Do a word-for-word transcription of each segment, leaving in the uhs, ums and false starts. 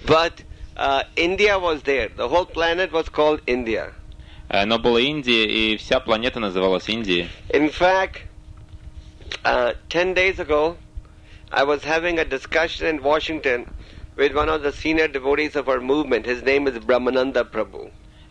But uh, India was there. The whole planet was called India. Но была Индия, и вся планета называлась Индией. In fact, uh, ten days ago, I was having a discussion in Washington with one of the senior devotees of our movement. His name is Brahmananda Prabhu.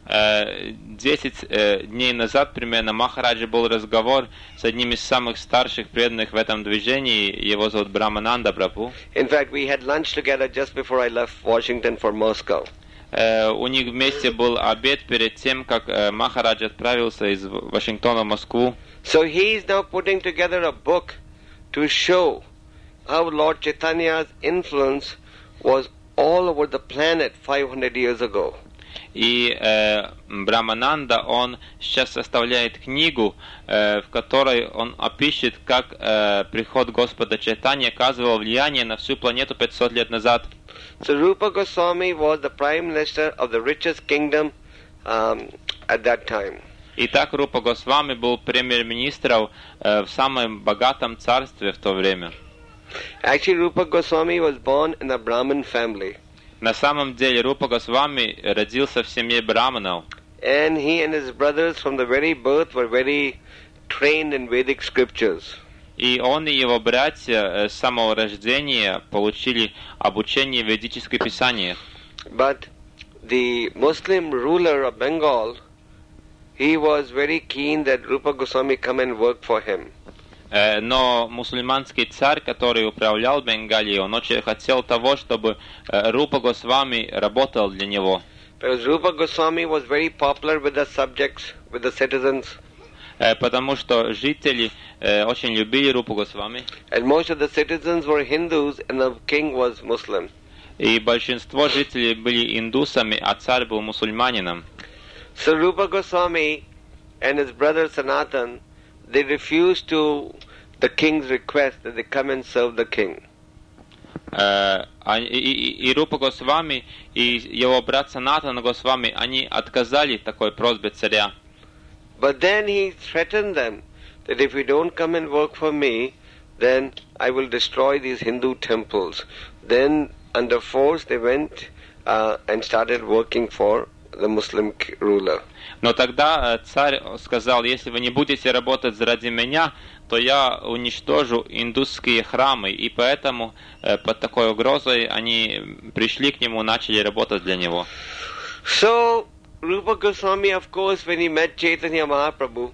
Десять дней назад примерно Махараджа был разговор с одним из самых старших преданных в этом движении. Его зовут Брахмананда Прабху. In fact, we had lunch together just before I left Washington for Moscow. У них вместе был обед перед тем, как Махараджа отправился из Вашингтона в Москву. So he is now putting together a book to show how Lord Chaitanya's influence was all over the planet five hundred years ago. И э, Брахмананда, он сейчас составляет книгу, э, в которой он опишет, как э, приход Господа Чайтаньи оказывал влияние на всю планету пятьсот лет назад. So Rupa Goswami was the prime minister of the richest kingdom um, at that time. Итак, Рупа Госвами был премьер-министром э, в самом богатом царстве в то время. Actually, Rupa Goswami was born in a Brahmin family. На самом деле Рупа Госвами родился в семье браманов. And he and his brothers from the very birth were very trained in Vedic scriptures. И он и его братья с самого рождения получили обучение в ведических писаниях. But the Muslim ruler of Bengal, he was very keen that Rupa Goswami come and work for him. Но мусульманский царь, который управлял Бенгалией, он очень хотел того, чтобы Рупа Госвами работал для него. Because Rupa Goswami was very popular with the subjects, with the citizens. Потому что жители очень любили Рупу Госвами. And most of the citizens were Hindus, and the king was Muslim. И большинство жителей были индусами, а царь был мусульманином. So Rupa Goswami and his brother Sanatan, they refused to the king's request that they come and serve the king. Uh, и, и, и Рупа Госвами и его брат Санатана Госвами, они отказали такой просьбе царя. But then he threatened them that if you don't come and work for me, then I will destroy these Hindu temples. Then under force they went uh, and started working for the Muslim ruler. Но тогда царь сказал: если вы не будете работать ради меня, то я уничтожу индусские храмы. И поэтому под такой угрозой они пришли к нему, начали работать для него. So Rupa Goswami, of course, when he met Chaitanya Mahaprabhu,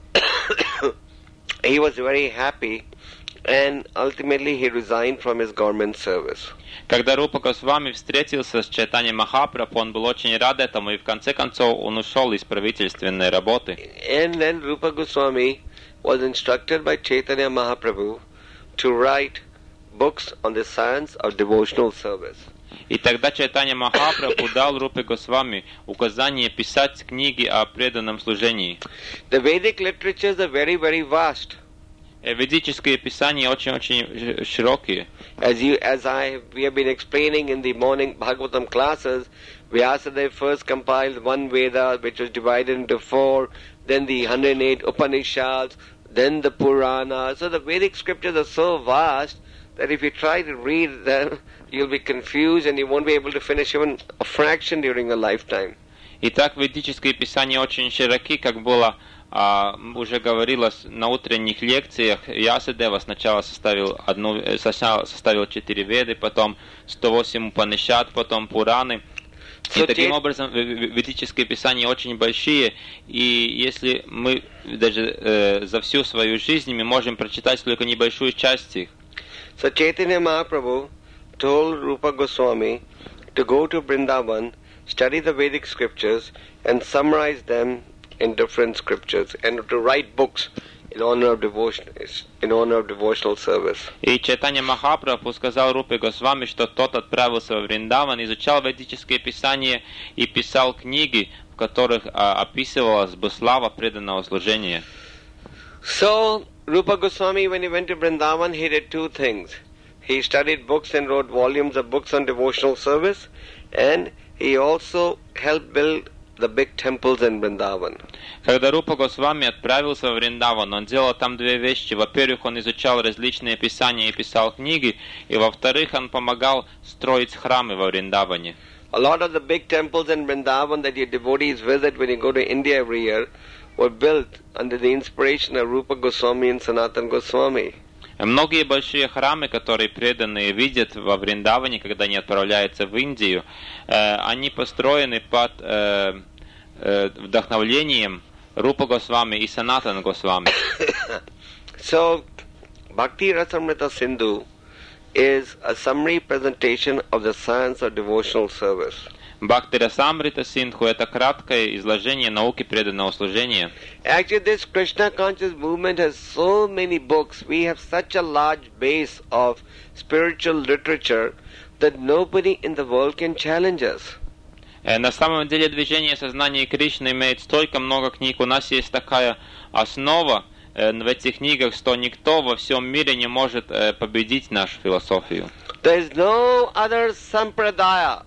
he was very happy, and ultimately he resigned from his government service. Когда Рупа Госвами встретился с Чайтаньей Махапрабху, он был очень рад этому, и в конце концов он ушел из правительственной работы. And then Rupa Goswami was instructed by Chaitanya Mahaprabhu to write books on the science of devotional service. И тогда Чайтанья Махапрабху дал Рупе Госвами указание писать книги о преданном служении. The Vedic literatures are very, very vast. Ведические писания очень-очень широкие. As you, as I, we have been explaining in the morning Bhagavatam classes, Vyasadeva first compiled one Veda, which was divided into four, then the one hundred eight Upanishads, then the Purana. So the Vedic scriptures are so vast that if you try to read them, you'll be confused and you won't be able to finish even a fraction during a lifetime. Итак, ведические писания очень широки, как было а, уже говорилось на утренних лекциях. Вьясадева сначала составил одну, сначала составил четыре веды, потом сто восемь Упанишад, потом Пураны. И таким образом ведические писания очень большие, и если мы даже э, за всю свою жизнь мы можем прочитать только небольшую часть их. So Chaitanya Mahaprabhu told Rupa Goswami to go to Vrindavan, study the Vedic scriptures and summarize them in different scriptures, and to write books in honor of devotion, in honor of devotional service. И Чайтанья Махапрабху сказал Рупе Госвами, что тот отправился в Вриндаван, изучал ведические писания и писал книги, в которых а, описывалась бы слава преданного служения. So Rupa Goswami, when he went to Vrindavan, he did two things. He studied books and wrote volumes of books on devotional service, and he also helped build the big temples in Vrindavan. Когда Рупа Госвами отправился в Вриндаван, он делал там две вещи. Во-первых, он изучал различные писания и писал книги, и во-вторых, он помогал строить храмы во Вриндаване. A lot of the big temples in Vrindavan that your devotees visit when you go to India every year were built under the inspiration of Rupa Goswami and Sanatana Goswami. Многие большие храмы, которые преданные видят во Вриндаване, когда они отправляются в Индию, э, они построены под э, э, вдохновлением Рупа Госвами и Санатана Госвами. So, Bhakti Rasamrita Sindhu is a summary presentation of the science of devotional service. Бхакти Расамрита Синдху — это краткое изложение науки преданного служения. Actually, this Krishna conscious movement has so many books. We have such a large base of spiritual literature that nobody in the world can challenge us. На самом деле движение сознания Кришны имеет столько много книг. У нас есть такая основа в этих книгах, что никто во всем мире не может победить нашу философию. There is no other sampradaya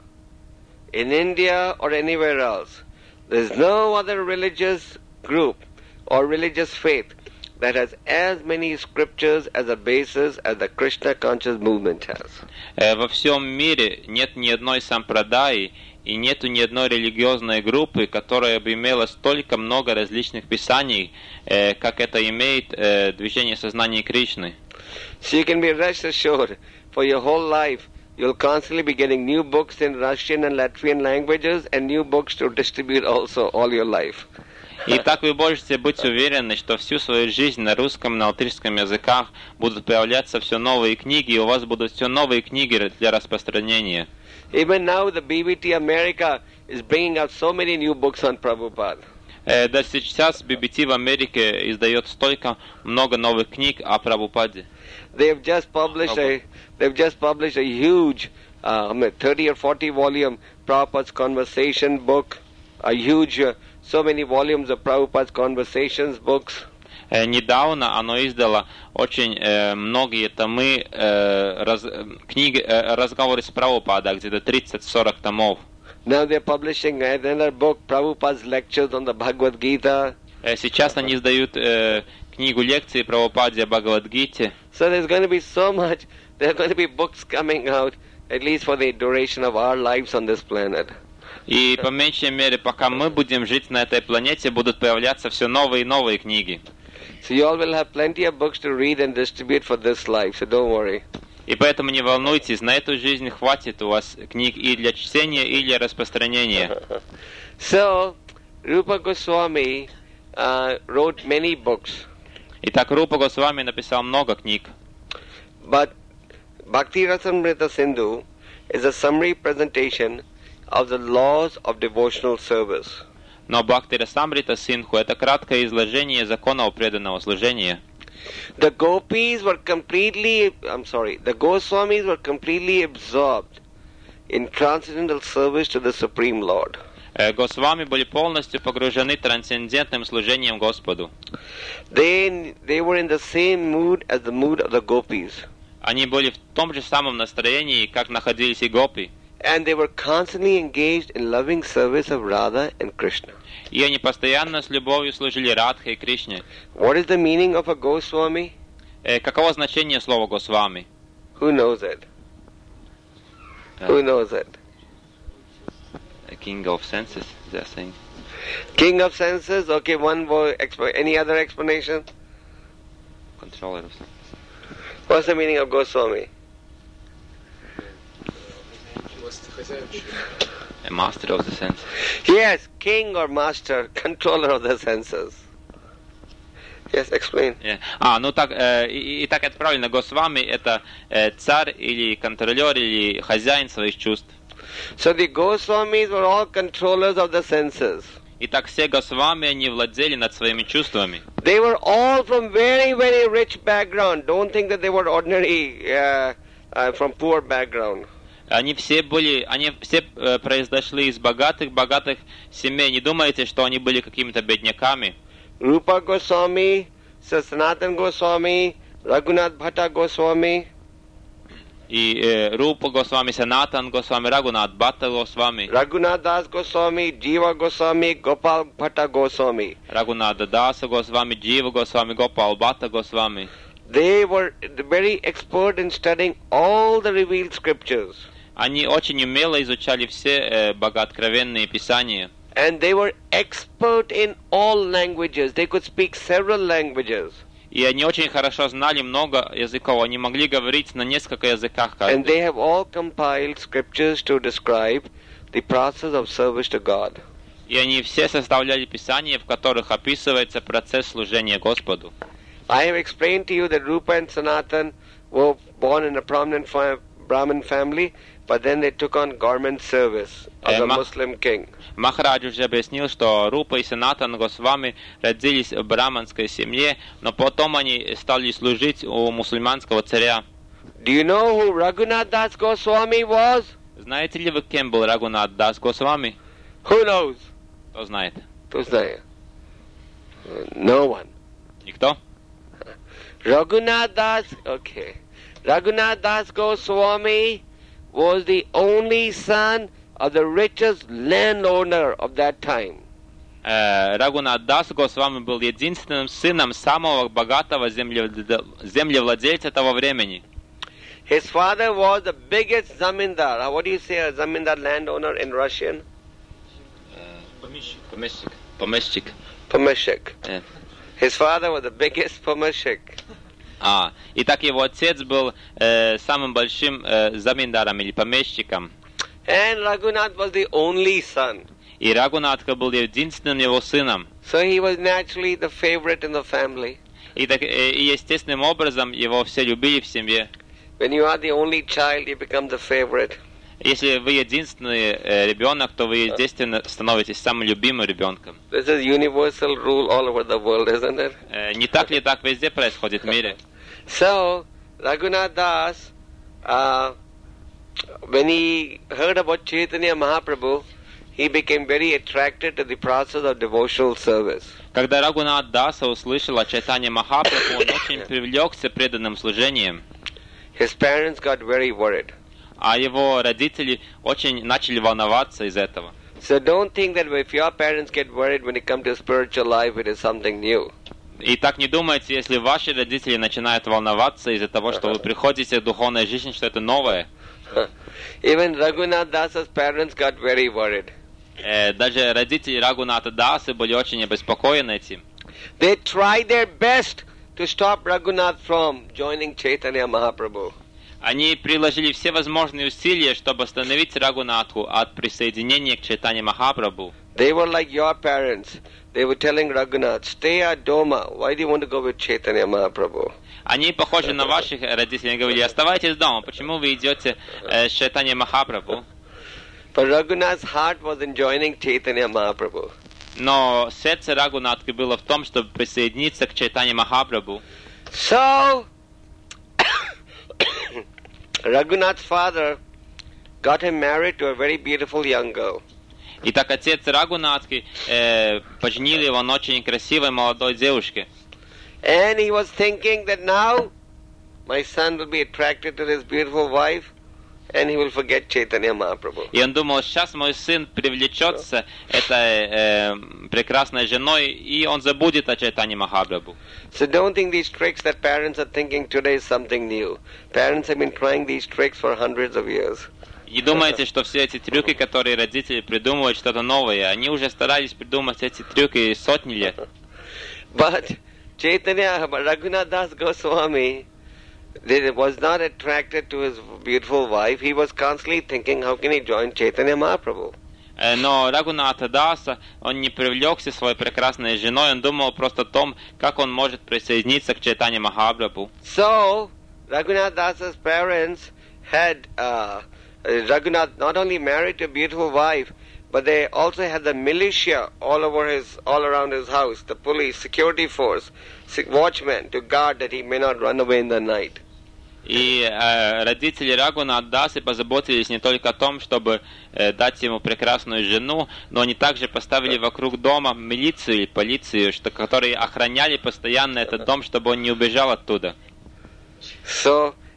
in India or anywhere else. There is no other religious group or religious faith that has as many scriptures as a basis as the Krishna conscious movement has. Во всем мире нет ни одной сампрадаи и нету ни одной религиозной группы, которая бы имела столько много различных писаний, как это имеет движение сознания Кришны. So you can be rest assured for your whole life you'll constantly be getting new books in Russian and Latvian languages and new books to distribute also all your life. И так вы можете быть уверены, что всю свою жизнь на русском и на латышском языках будут появляться все новые книги, и у вас будут все новые книги для распространения. Even now the B B T America is bringing out so many new books on Prabhupada. Даже сейчас би би ти в Америке издает столько много новых книг о Прабхупаде. They've just published a they've just published a huge uh, thirty or forty volume Prabhupada's conversation book, a huge uh, so many volumes of Prabhupada's conversations books. Недавно оно издало очень э, многие томы э, раз, книги э, разговоры с Прабхупадой, где-то тридцать-сорок томов. Now they're publishing another book, Prabhupada's lectures on the Bhagavad Gita. Сейчас они издают э, книгу лекций Прабхупаде о Бхагавад-гите. So there's going to be so much. There are going to be books coming out, at least for the duration of our lives on this planet. И по меньшей мере, пока мы будем жить на этой планете, будут появляться все новые и новые книги. So you all will have plenty of books to read and distribute for this life, so don't worry. И поэтому не волнуйтесь, на эту жизнь хватит у вас книг и для чтения, и для распространения. So, Rupa Goswami uh, wrote many books. Итак, Рупа Госвами написал много книг. But Bhakti Rasamrita Sindhu is a summary presentation of the laws of devotional service. Но Бхакти Расамрита Синдху — это краткое изложение законов преданного служения. The gopis were completely, I'm sorry, the Goswamis were completely absorbed in transcendental service to the Supreme Lord. Госвами были полностью погружены трансцендентным служением Господу. They, they were in the same mood as the mood of the gopis. Они были в том же самом настроении, как находились и гопи. And they were constantly engaged in loving service of Radha and Krishna. И они постоянно с любовью служили Радхе и Кришне. What is the meaning of a Goswami? Каково значение слова Госвами? Who knows it? Uh, Who knows it? A king of senses, they're saying. King of senses? Okay, one more. Exp- any other explanation? Controller of senses. What's the meaning of Goswami? A master of the senses. Yes, king or master, controller of the senses. Yes, explain. Yeah. А, ну так, э, и, и так это правильно. Госвами — это э, царь или контролер или хозяин своих чувств. So the Goswamis were all controllers of the senses. Итак, все Госвами, они владели над своими чувствами. They were all from very, very rich background. Don't think that they were ordinary, uh, uh, from poor background. Они все были, они все э, произошли из богатых, богатых семей. Не думайте, что они были какими-то бедняками. Rupa Goswami, Sanatana Goswami, Raghunath Bhatta Goswami. И э, Рупа Госвами, Санатан Госвами, Рагунат Бхатта Госвами, Raghunath Das Goswami, Jiva Goswami, Gopal Bhatta Goswami. Рагунада Даса Госвами, Джива Госвами, Гопал Бхатта Госвами. They were very expert in studying all the revealed scriptures. Они очень умело изучали все э, богооткровенные писания. And they were expert in all languages. They could speak several languages. И они очень хорошо знали много языков. Они могли говорить на несколько языках And they каждый. have all compiled scriptures to describe the process of service to God. И они все составляли писания, в которых описывается процесс служения Господу. I have explained to you that Rupa and Sanatan were born in a prominent fa- Brahmin family, but then they took on government service of Eh, the ma- Muslim king. Махарадж уже объяснил, что Рупа и Санатан Госвами родились в браманской семье, но потом они стали служить у мусульманского царя. Do you know who Raghunath Das Goswami was? Знаете ли вы, кем был Рагунат Дас Госвами? Who knows? Кто знает? Кто знает? No one. Никто? Raghunath Das, okay. Raghunath Das Goswami was the only son of the richest landowner of that time. Э, Рагунат Дас Госвами был единственным сыном самого богатого землевл- землевладельца того времени. His father was the biggest zamindar. What do you say, a zamindar landowner in Russian? Помещик. Помещик. Pomeshchik. Э. His father was the biggest pomeshchik. А, и так его отец был э, самым большим э, заминдаром или помещиком. And Raghunath was the only son. И Рагунатха был единственным его сыном. So he was naturally the favorite in the family. И, так, э, и естественным образом его все любили в семье. When you are the only child, you become the favorite. Если вы единственный э, ребенок, то вы естественно становитесь самым любимым ребенком. This is universal rule all over the world, isn't it? Э, не так ли так везде происходит в мире? So, Raghunath Das, uh, when he heard about Chaitanya Mahaprabhu, he became very attracted to the process of devotional service. Когда Рагунат Даса услышал о Чайтане Махапрабху, он очень привлекся преданным служением. His parents got very worried. А его родители очень начали волноваться из этого. So don't think that if your parents get worried when it comes to spiritual life, it is something new. И так не думайте, если ваши родители начинают волноваться из-за того, что вы приходите в духовную жизнь, что это новое. Even Raghunath Dasa's parents got very worried. Э, даже родители Рагуната Дасы были очень обеспокоены этим. They tried their best to stop Raghunath from joining Chaitanya Mahaprabhu. Они приложили все возможные усилия, чтобы остановить Рагунатху от присоединения к Чайтане Махапрабху. They were like your parents. They were telling Raghunath, stay at Doma. Why do you want to go with Chaitanya Mahaprabhu? Они похожи на ваших родителей. Они говорили, оставайтесь дома. Почему вы идете э, с Чайтаньей Махапрабху? But Raghunath's heart was in joining Chaitanya Mahaprabhu. Но сердце Рагунатхи было в том, чтобы присоединиться к Чайтане Махапрабху. So, Raghunath's father got him married to a very beautiful young girl. Итак, отец Рагунатхи э, поженил его на очень красивой молодой девушке. And he was thinking that now my son will be attracted to this beautiful wife and he will forget Chaitanya Mahaprabhu. И он думал, сейчас мой сын привлечется этой э, прекрасной женой, и он забудет о Чайтане Махапрабху. So don't think these tricks that parents are thinking today is something new. Parents have been trying these tricks for hundreds of years. Не думайте, что все эти трюки, которые родители придумывают, что-то новое. Они уже старались придумать эти трюки сотни лет. But Chaitanya, Raghunath Das Goswami was not attracted to his beautiful wife. He was constantly thinking, how can he join Chaitanya Mahaprabhu? Но Рагунатха Даса, он не привлекся своей прекрасной женой, он думал просто о том, как он может присоединиться к Чайтане Махапрабху. So, Raghunath Dasa's parents had uh, Raghunath not only married to a beautiful wife, but they also had the militia all over his, all around his house, the police, security force, watchmen to guard that he may not run away in the night. И э, родители Рагунат Дасы позаботились не только о том, чтобы э, дать ему прекрасную жену, но они также поставили вокруг дома милицию или полицию, что, которые охраняли постоянно этот дом, чтобы он не убежал оттуда. So,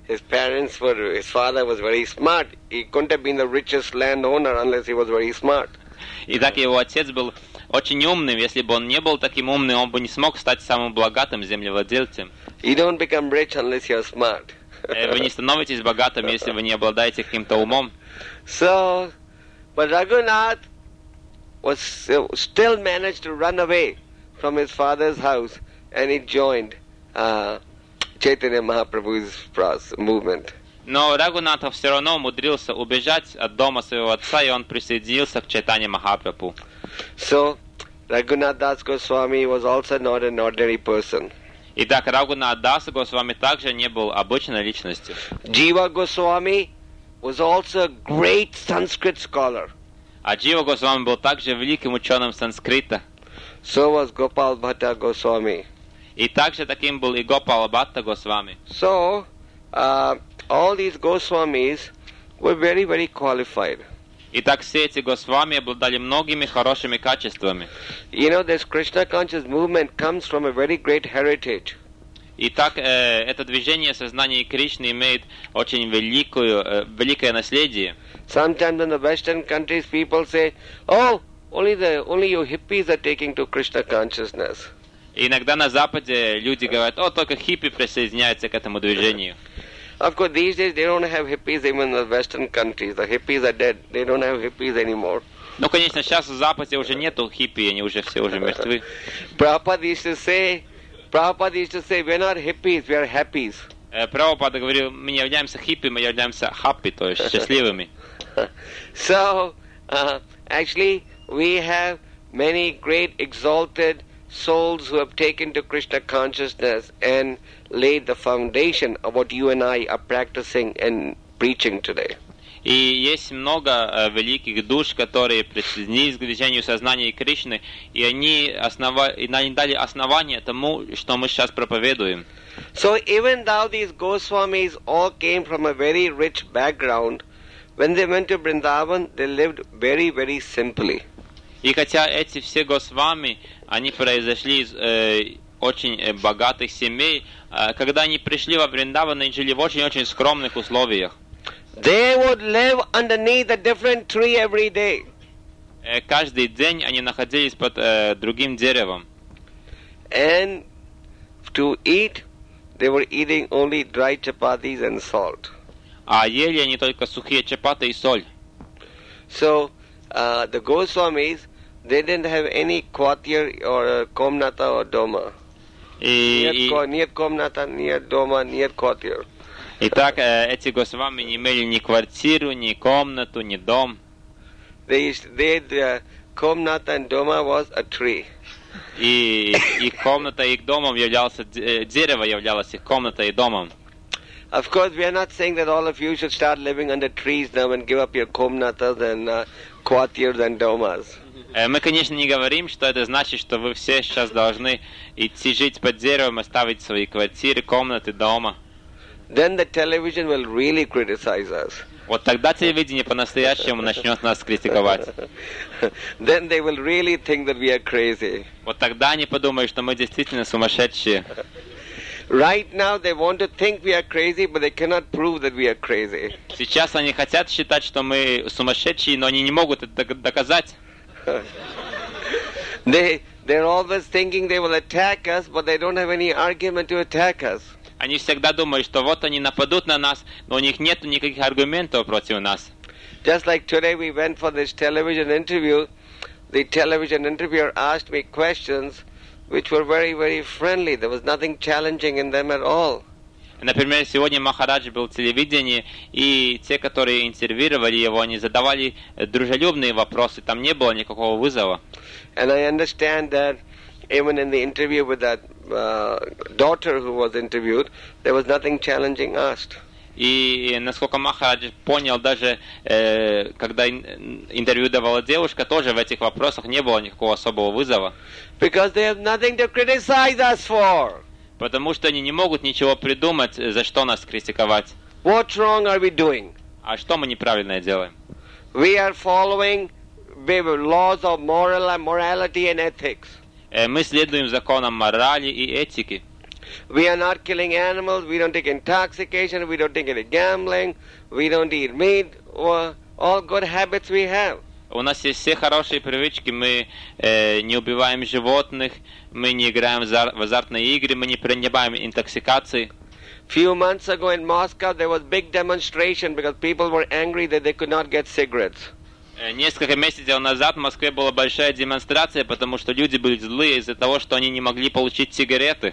his parents were, his father was very smart. He couldn't have been the richest landowner unless he was very smart. Итак, его отец был очень умным. Если бы он не был таким умным, он бы не смог стать самым богатым землевладельцем. You don't become rich unless you're smart. Вы не становитесь богатым, если вы не обладаете каким-то умом. So, but Raghunath was still managed to run away from his father's house, and he joined uh, Chaitanya Mahaprabhu's movement. Но Рагунатов все равно умудрился убежать от дома своего отца, и он присоединился к Чайтанье Махапрабху. So, Raghunath Das Goswami was also not an ordinary person. Итак, Рагунат Дас Госвами также не был обычной личностью. Jiva Goswami was also a great Sanskrit scholar. А Джива Госвами был также великим ученым санскрита. So was Gopal Bhatta Goswami. И также таким был и Гопал Бхатта Госвами. So, uh, all these Goswamis were very, very qualified. Итак, все эти Госвами обладали многими хорошими качествами. You know, this Krishna conscious movement comes from a very great heritage. Итак, э, это движение сознания Кришны имеет очень великую, э, великое наследие. Sometimes in the Western countries people say, oh, only the only you hippies are taking to Krishna consciousness. И иногда на Западе люди говорят, о, только хиппи присоединяются к этому движению. Of course, these days they don't have hippies even in the Western countries. The hippies are dead. They don't have hippies anymore. Ну, конечно, сейчас в Западе уже нету хиппи, они уже все уже мертвы. Prabhupada used to say, Prabhupada used to say, we're not hippies, we are happies. Прабхупада говорил, мы не являемся хиппи, мы являемся хаппи, то есть счастливыми. So, uh, actually, we have many great exalted souls who have taken to Krishna consciousness and laid the foundation of what you and I are practicing and preaching today. И есть много э, великих душ, которые присоединились к движению сознания Кришны, и они, основа... и они дали основание тому, что мы сейчас проповедуем. So even though these Goswamis all came from a very rich background, when they went to Vrindavan, they lived very, very simply. И хотя эти все Госвами, они произошли из э, очень э, богатых семей, э, когда они пришли во Вриндаван, они жили в очень-очень скромных условиях. They would live underneath a different tree every day. Э, каждый день они находились под э, другим деревом. And to eat, they were eating only dry chapatis and salt. А ели они только сухие чапаты и соль. So, uh, the Goswamis, they didn't have any kvatir or uh, komnata or doma. И, Нет комната, нет дома, нет kvatir. Итак, эти Госвами не имели ни квартиру, ни комнату, ни дом. They, they, the komnata and doma was a tree. И их комната, их домом являлся, дерево являлось их комнатой и домом. Of course, we are not saying that all of you should start living under trees now and give up your komnatas and uh, kvatirs and domas. Мы, конечно, не говорим, что это значит, что вы все сейчас должны идти жить под деревом, оставить свои квартиры, комнаты, дома. Then the television will really criticize us. Вот тогда телевидение по-настоящему начнет нас критиковать. Then they will really think that we are crazy. Вот тогда они подумают, что мы действительно сумасшедшие. Right now they want to think we are crazy, but they cannot prove that we are crazy. Сейчас они хотят считать, что мы сумасшедшие, но они не могут это доказать. They they're always thinking they will attack us, but they don't have any argument to attack us. Они всегда думают, что вот они нападут на нас, но у них нет никаких аргументов против нас. Just like today we went for this television interview, the television interviewer asked me questions which were very, very friendly. There was nothing challenging in them at all. Например, сегодня Махарадж был в телевидении, и те, которые интервьюировали его, они задавали дружелюбные вопросы, там не было никакого вызова. And I understand that even in the interview with that uh, daughter who was interviewed, there was nothing challenging asked. И насколько Махарадж понял, даже э, когда интервью давала девушка, тоже в этих вопросах не было никакого особого вызова. Because they have nothing to criticize us for. Потому что они не могут ничего придумать, за что нас критиковать. What wrong are we doing? А что мы неправильно делаем? We are following laws of moral morality and ethics. Мы следуем законам морали и этики. We are not killing animals, we don't take intoxication, we don't take any gambling, we don't eat meat, or all good habits we have. У нас есть все хорошие привычки, мы э, не убиваем животных, мы не играем в азартные игры, мы не принимаем интоксикации. Few months ago in Moscow there was big demonstration because people were angry that they could not get cigarettes. Несколько месяцев назад в Москве была большая демонстрация, потому что люди были злые из-за того, что они не могли получить сигареты.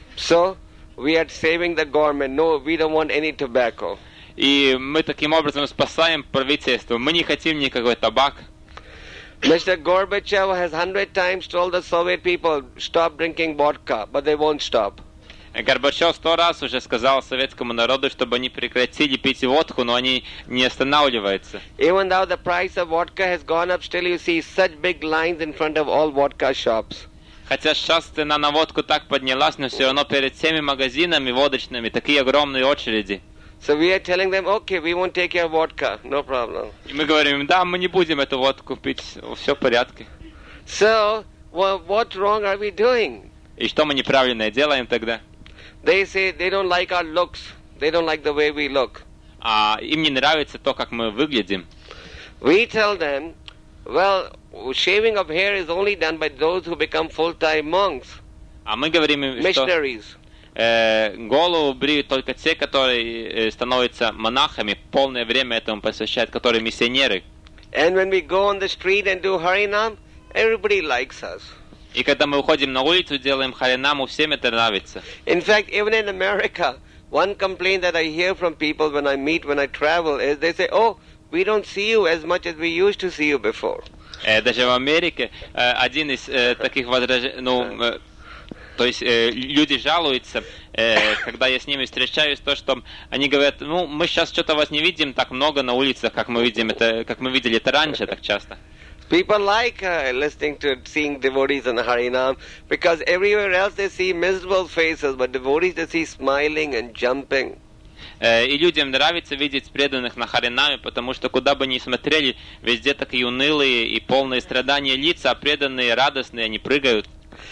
So we are saving the government. No, we don't want any tobacco. И мы таким образом спасаем правительство. Мы не хотим никакой табак. Mister Gorbachev has hundred times told the Soviet people stop drinking vodka, but they won't stop. Горбачев сто раз уже сказал советскому народу, чтобы они прекратили пить водку, но они не останавливаются. Even though the price of vodka has gone up, still you see such big lines in front of all vodka shops. Хотя сейчас цена на водку так поднялась, но все равно перед всеми магазинами водочными такие огромные очереди. So we are telling them, okay, we won't take your vodka, no problem. И мы говорим, да, мы не будем эту водку пить, все в порядке. So, well, what wrong are we doing? И что мы неправильное делаем тогда? They say they don't like our looks. They don't like the way we look. А им не нравится то, как мы выглядим. We tell them, well, shaving of hair is only done by those who become full-time monks, А мы говорим им, что missionaries. э, голову бреют только те, которые э, становятся монахами, полное время этому посвящают, которые миссионеры. And when we go on the street and do Harinam, everybody likes us. И когда мы уходим на улицу, делаем харинаму, всем это нравится. In fact, even in America, one complaint that I hear from people when I meet, when I travel, is they say, oh, we don't see you as much as we used to see you before. Э, даже в Америке э, один из э, таких возражений, ну, э, то есть э, люди жалуются, э, когда я с ними встречаюсь, то, что они говорят, ну, мы сейчас что-то вас не видим так много на улицах, как мы видим это, как мы видели это раньше, так часто. People like uh, listening to, seeing devotees in the Harinam, because everywhere else they see miserable faces, but devotees they see smiling and jumping. И людям нравится видеть преданных на Харинаме, потому что куда бы ни смотрели, везде такие унылые и полные страдания лица, а преданные радостные, они прыгают.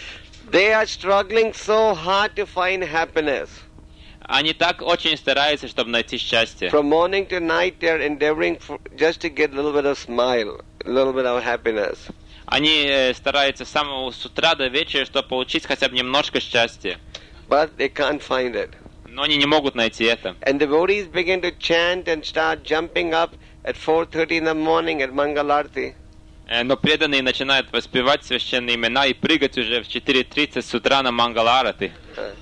They are struggling so hard to find happiness. Они так очень стараются, чтобы найти счастье. From morning to night they are endeavoring for, just to get a little bit of smile, a little bit of happiness. Они э, стараются с самого с утра до вечера, чтобы получить хотя бы немножко счастья. But they can't find it. Но они не могут найти это. And devotees begin to chant and start jumping up at four thirty in the morning at Mangalarti. Э, но преданные начинают воспевать священные имена и прыгать уже в четыре тридцать с утра на Мангаларати.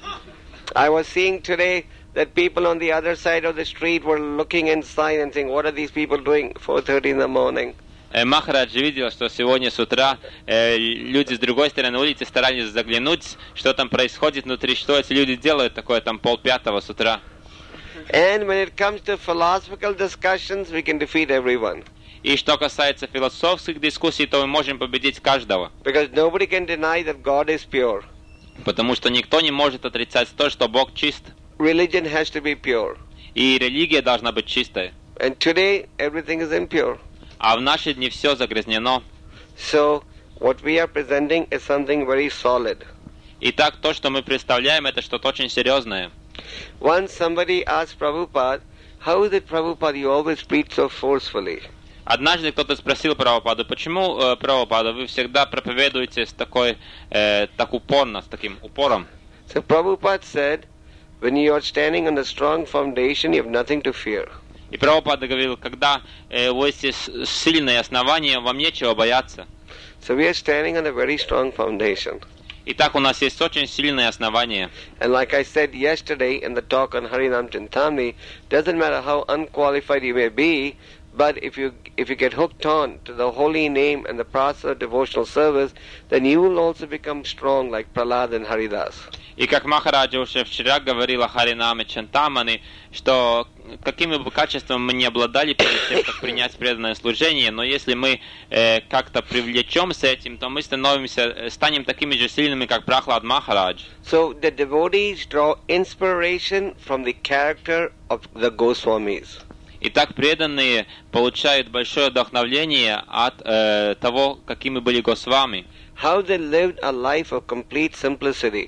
I was seeing today that people on the other side of the street were looking inside and saying, what are these people doing four thirty in the morning? Махараджа видел, что сегодня с утра э, люди с другой стороны улицы старались заглянуть, что там происходит внутри, что эти люди делают такое там полпятого с утра. And when it comes to philosophical discussions, we can defeat everyone. И что касается философских дискуссий, то мы можем победить каждого. Because nobody can deny that God is pure. Потому что никто не может отрицать то, что Бог чист. Religion has to be pure. И религия должна быть чистой. And today, everything is impure. А в наши дни все загрязнено. So, what we are presenting is something very solid. Итак, то, что мы представляем, это что-то очень серьезное. Once somebody asked Prabhupada, how is it, Prabhupada, you always preach so forcefully? Однажды кто-то спросил Прабхупаду, почему, э, Прабхупада, вы всегда проповедуете с такой, э, так упорно, с таким упором? So Prabhupada said, when you are standing on a strong foundation, you have nothing to fear. И Прабхупада говорил, когда э, у вас есть сильные основания, вам нечего бояться. So we are standing on a very strong foundation. Итак, у нас есть очень сильные основания. And like I said yesterday in the talk on Harinam Chintamani, doesn't matter how unqualified you may be, but if you if you get hooked on to the holy name and the process of devotional service, then you will also become strong like Prahlad and Haridas. И как Махараджа уже вчера говорил о Харинаме Чантамани, что какими бы качествами мы не обладали перед тем, как принять преданное служение, но если мы э, как-то привлечемся этим, то мы становимся, станем такими же сильными, как Прахлад Махарадж. So the devotees draw inspiration from the character of the Goswamis. Итак, преданные получают большое вдохновление от э, того, какими были Госвами. How they lived a life of complete simplicity.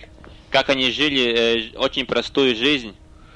как они жили э, очень простую жизнь,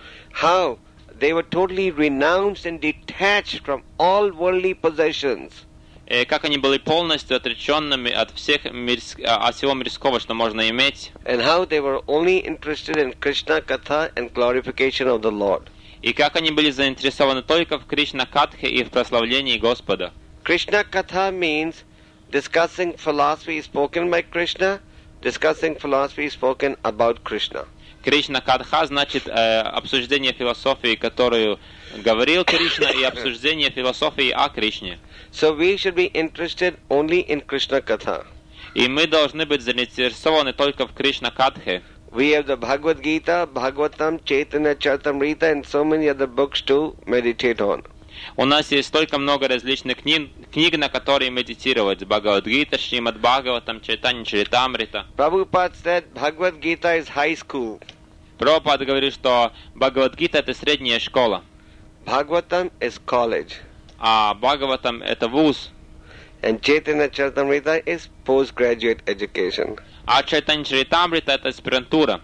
how they were totally renounced and detached from all worldly possessions. э, как они были полностью отреченными от всех мирс... от всего мирского, что можно иметь, And how they were only interested in Krishna Katha and glorification of the Lord. и как они были заинтересованы только в Кришна-катхе и в прославлении Господа. Krishna Katha means discussing philosophy spoken by Krishna, discussing philosophy spoken about Krishna. Кришна-катха значит э, обсуждение философии, которую говорил Кришна, и обсуждение философии о Кришне. So we should be interested only in Krishna Katha. И мы должны быть заинтересованы только в Кришна-катхе. We have the Bhagavad Gita, Bhagavatam, Chaitanya Charitamrita and so many other books to meditate on. У нас есть столько много различных книг, книг, на которые медитировать. Бхагавад-гита, Шримад Бхагаватам, Чайтанья Чаритамрита. Prabhupada said Bhagavad Gita is high school. Прабхупад говорит, что Бхагавад-гита это средняя школа, Bhagavatam is college. а Бхагаватам это вуз, And Chaitanya Charitamrita is postgraduate education. а Чайтанья Чаритамрита это аспирантура.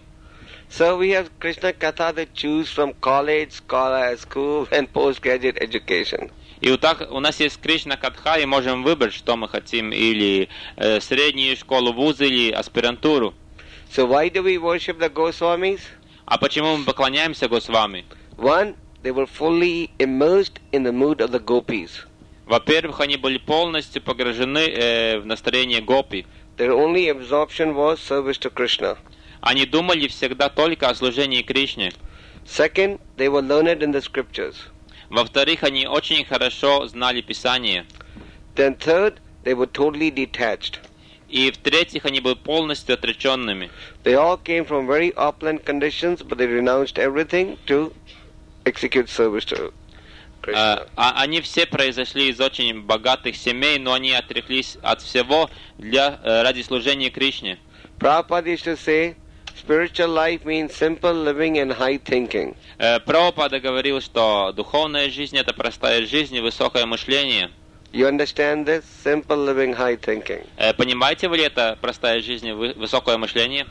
So we have Krishna Katha to choose from college, scholar, school and postgraduate education. И вот так у нас есть Кришна-катха, и можем выбрать, что мы хотим, или э, среднюю школу, вуз, или аспирантуру. So why do we worship the Goswamis? А почему мы поклоняемся Госвами? One, they were fully immersed in the mood of the gopis. Во-первых, они были полностью погружены э, в настроение гопи. Their only absorption was service to Krishna. Они думали всегда только о служении Кришне. Second, they were learned in the scriptures. Во-вторых, они очень хорошо знали Писание. Then third, they were totally detached. И в-третьих, они были полностью отреченными. They all came from very opulent conditions, but they renounced everything to execute service to Krishna. А, они все произошли из очень богатых семей, но они отреклись от всего для, ради служения Кришне. Prabhupada used to say, spiritual life means simple living and high thinking. Прабхупада говорил, что духовная жизнь это простая жизнь и высокое мышление. You understand this? Simple living, high thinking. Понимаете вы это, простая жизнь и высокое мышление?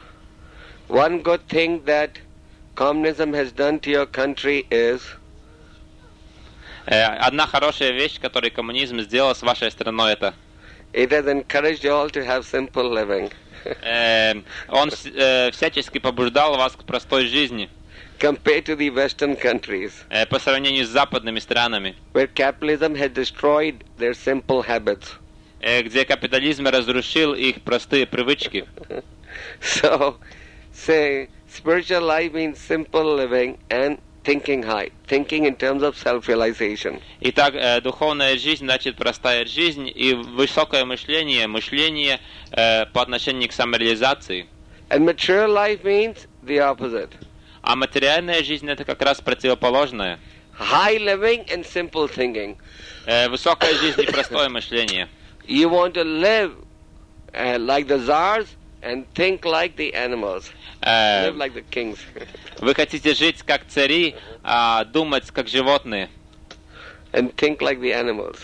One good thing that communism has done to your country is одна хорошая вещь, которую коммунизм сделал с вашей страной, это it has encouraged you all to have simple living. Он всячески побуждал вас к простой жизни. Compared to the Western countries, по сравнению с западными странами, where capitalism has destroyed their simple habits. где капитализм разрушил их простые привычки. So, say, spiritual life means simple living and thinking high, thinking in terms of self-realization. Итак, духовная жизнь значит простая жизнь и высокое мышление, мышление по отношению к самореализации. And mature life means the opposite. А материальная жизнь это как раз противоположное. High living and simple thinking. Высокая жизнь и простое мышление. You want to live uh, like the czars and think like the animals. Live like the kings. Вы хотите жить как цари, а думать как животные. And think like the animals.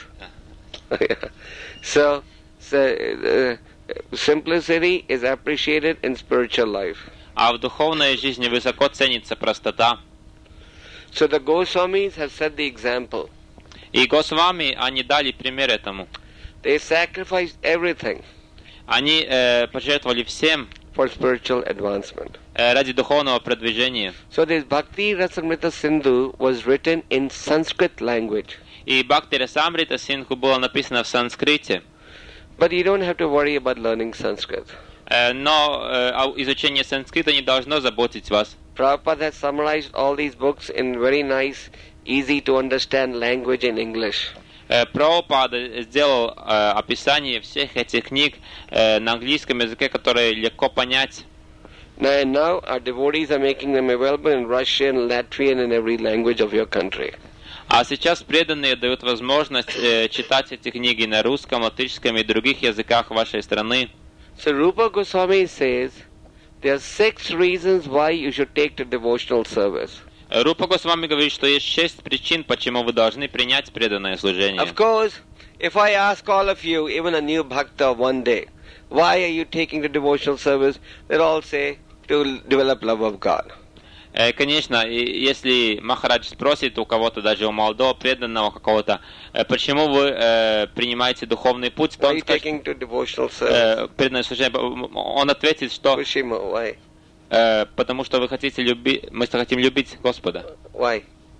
So, so uh, simplicity is appreciated in spiritual life. А в духовной жизни высоко ценится простота. So the Goswamis have set the example. И Госвами, они дали пример этому. They sacrificed everything. Они э, пожертвовали всем for spiritual advancement. Э, ради духовного продвижения. So this Bhakti Rasamrita Sindhu was written in Sanskrit language. И Бхакти Расамрита Синдху было написано в санскрите. But you don't have to worry about learning Sanskrit. Но изучение санскрита не должно заботить вас. Prabhupada has summarized all these books in very nice, easy to understand language in English. Прабхупада сделал описание всех этих книг на английском языке, которые легко понять. And now our devotees are making them available in Russian, Latvian and every language of your country. А сейчас преданные дают возможность читать эти книги на русском, латышском и других языках вашей страны. So Rupa Goswami says there are six reasons why you should take to devotional service. Рупа Госвами говорит, что есть шесть причин, почему вы должны принять преданное служение. Of course, if I ask all of you, even a new bhakta one day, why are you taking the devotional service? They'll all say, to develop love of God. Э, Конечно, и если Махарадж спросит у кого-то, даже у молодого преданного какого-то, э, почему вы э, принимаете духовный путь, то Why are он you скажет, taking to devotional service? э, преданное служение, он ответит, что Kushima, why? э, потому что вы хотите любить, мы хотим любить Господа. Why?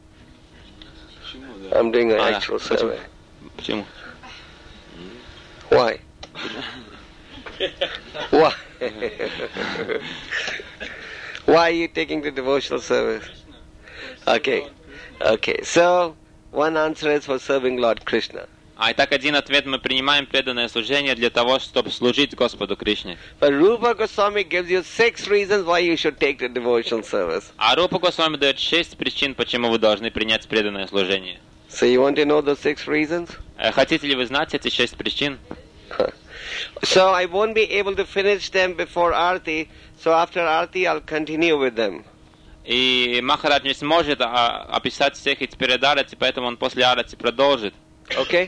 I'm doing an А, да. actual Почему? survey. Почему? Why? Why? Why are you taking the devotional service? Okay. Okay. So, one answer is for serving Lord Krishna. А итак, один ответ: мы принимаем преданное служение для того, чтобы служить Господу Кришне. But Rupa Goswami gives you six reasons why you should take the devotional service. А Рупа Госвами дает шесть причин, почему вы должны принять преданное служение. So you want to know those six reasons? Э, Хотите ли вы знать эти шесть причин? So I won't be able to finish them before Aarti, so after Aarti I'll continue with them. И Махарадж не сможет а, описать всех эти перед Арати, поэтому он после Арати продолжит. Okay?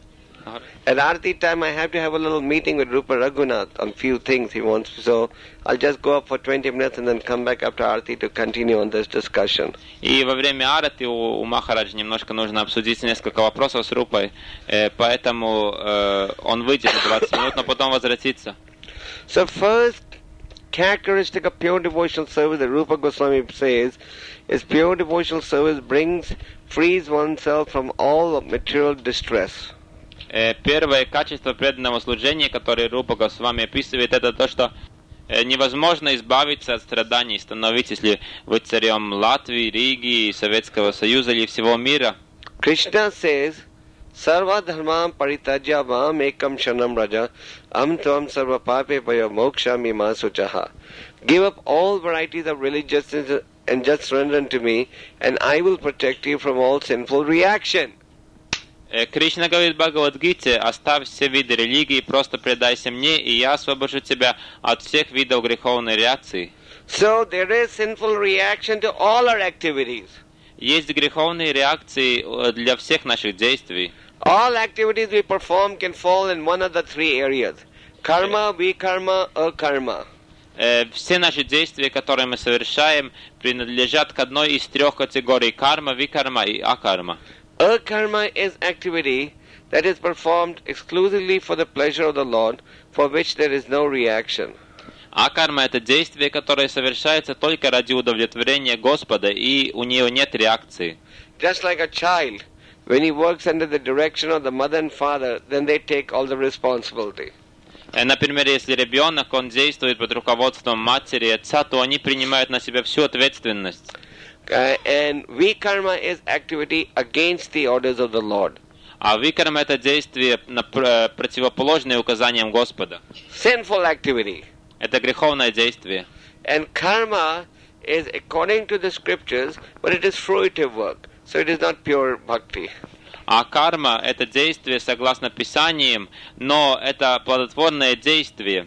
At Aarti time I have to have a little meeting with Rupa Raghunath on few things he wants, so I'll just go up for twenty minutes and then come back after Aarti to continue on this discussion. И во время Арати у, у Махараджа немножко нужно обсудить несколько вопросов с Рупой, э, поэтому э, он выйдет на двадцать минут, но потом возвратится. So first characteristic of pure devotional service that Rupa Goswami says is pure devotional service brings, frees oneself from all material distress. Э, Первое качество преданного служения, которое Рупа Госвами описывает, это то, что э, невозможно избавиться от страданий, становитесь, если вы царем Латвии, Риги, Советского Союза или всего мира. Krishna says, Sarva dharmam paritajya mam ekam shanam raja am tvam sarva pape paya moksha mima suchaha. Give up all varieties of religious and just surrender unto me, and I will protect you from all sinful reaction. Э, Кришна говорит в Бхагавад-гите: оставь все виды религии, просто предайся мне, и я освобожу тебя от всех видов греховной реакции. So there is sinful reaction to all our activities. Есть греховные реакции э, для всех наших действий. All activities we perform can fall in one of the three areas: karma, vikarma, akarma. Э, Все наши действия, которые мы совершаем, принадлежат к одной из трех категорий: карма, викарма и акарма. Akarma is activity that is performed exclusively for the pleasure of the Lord, for which there is no reaction. Акарма — это действие, которое совершается только ради удовлетворения Господа, и у нее нет реакции. Just like a child, when he works under the direction of the mother and father, then they take all the responsibility. Э, Например, если ребенок, он действует под руководством матери и отца, то они принимают на себя всю ответственность. Uh, and vikarma is activity against the orders of the Lord. А викарма — это действие на пр- противоположное указаниям Господа. Sinful activity. Это греховное действие. And karma is according to the scriptures, but it is fruitive work. So it is not pure bhakti. А карма — это действие согласно Писаниям, но это плодотворное действие.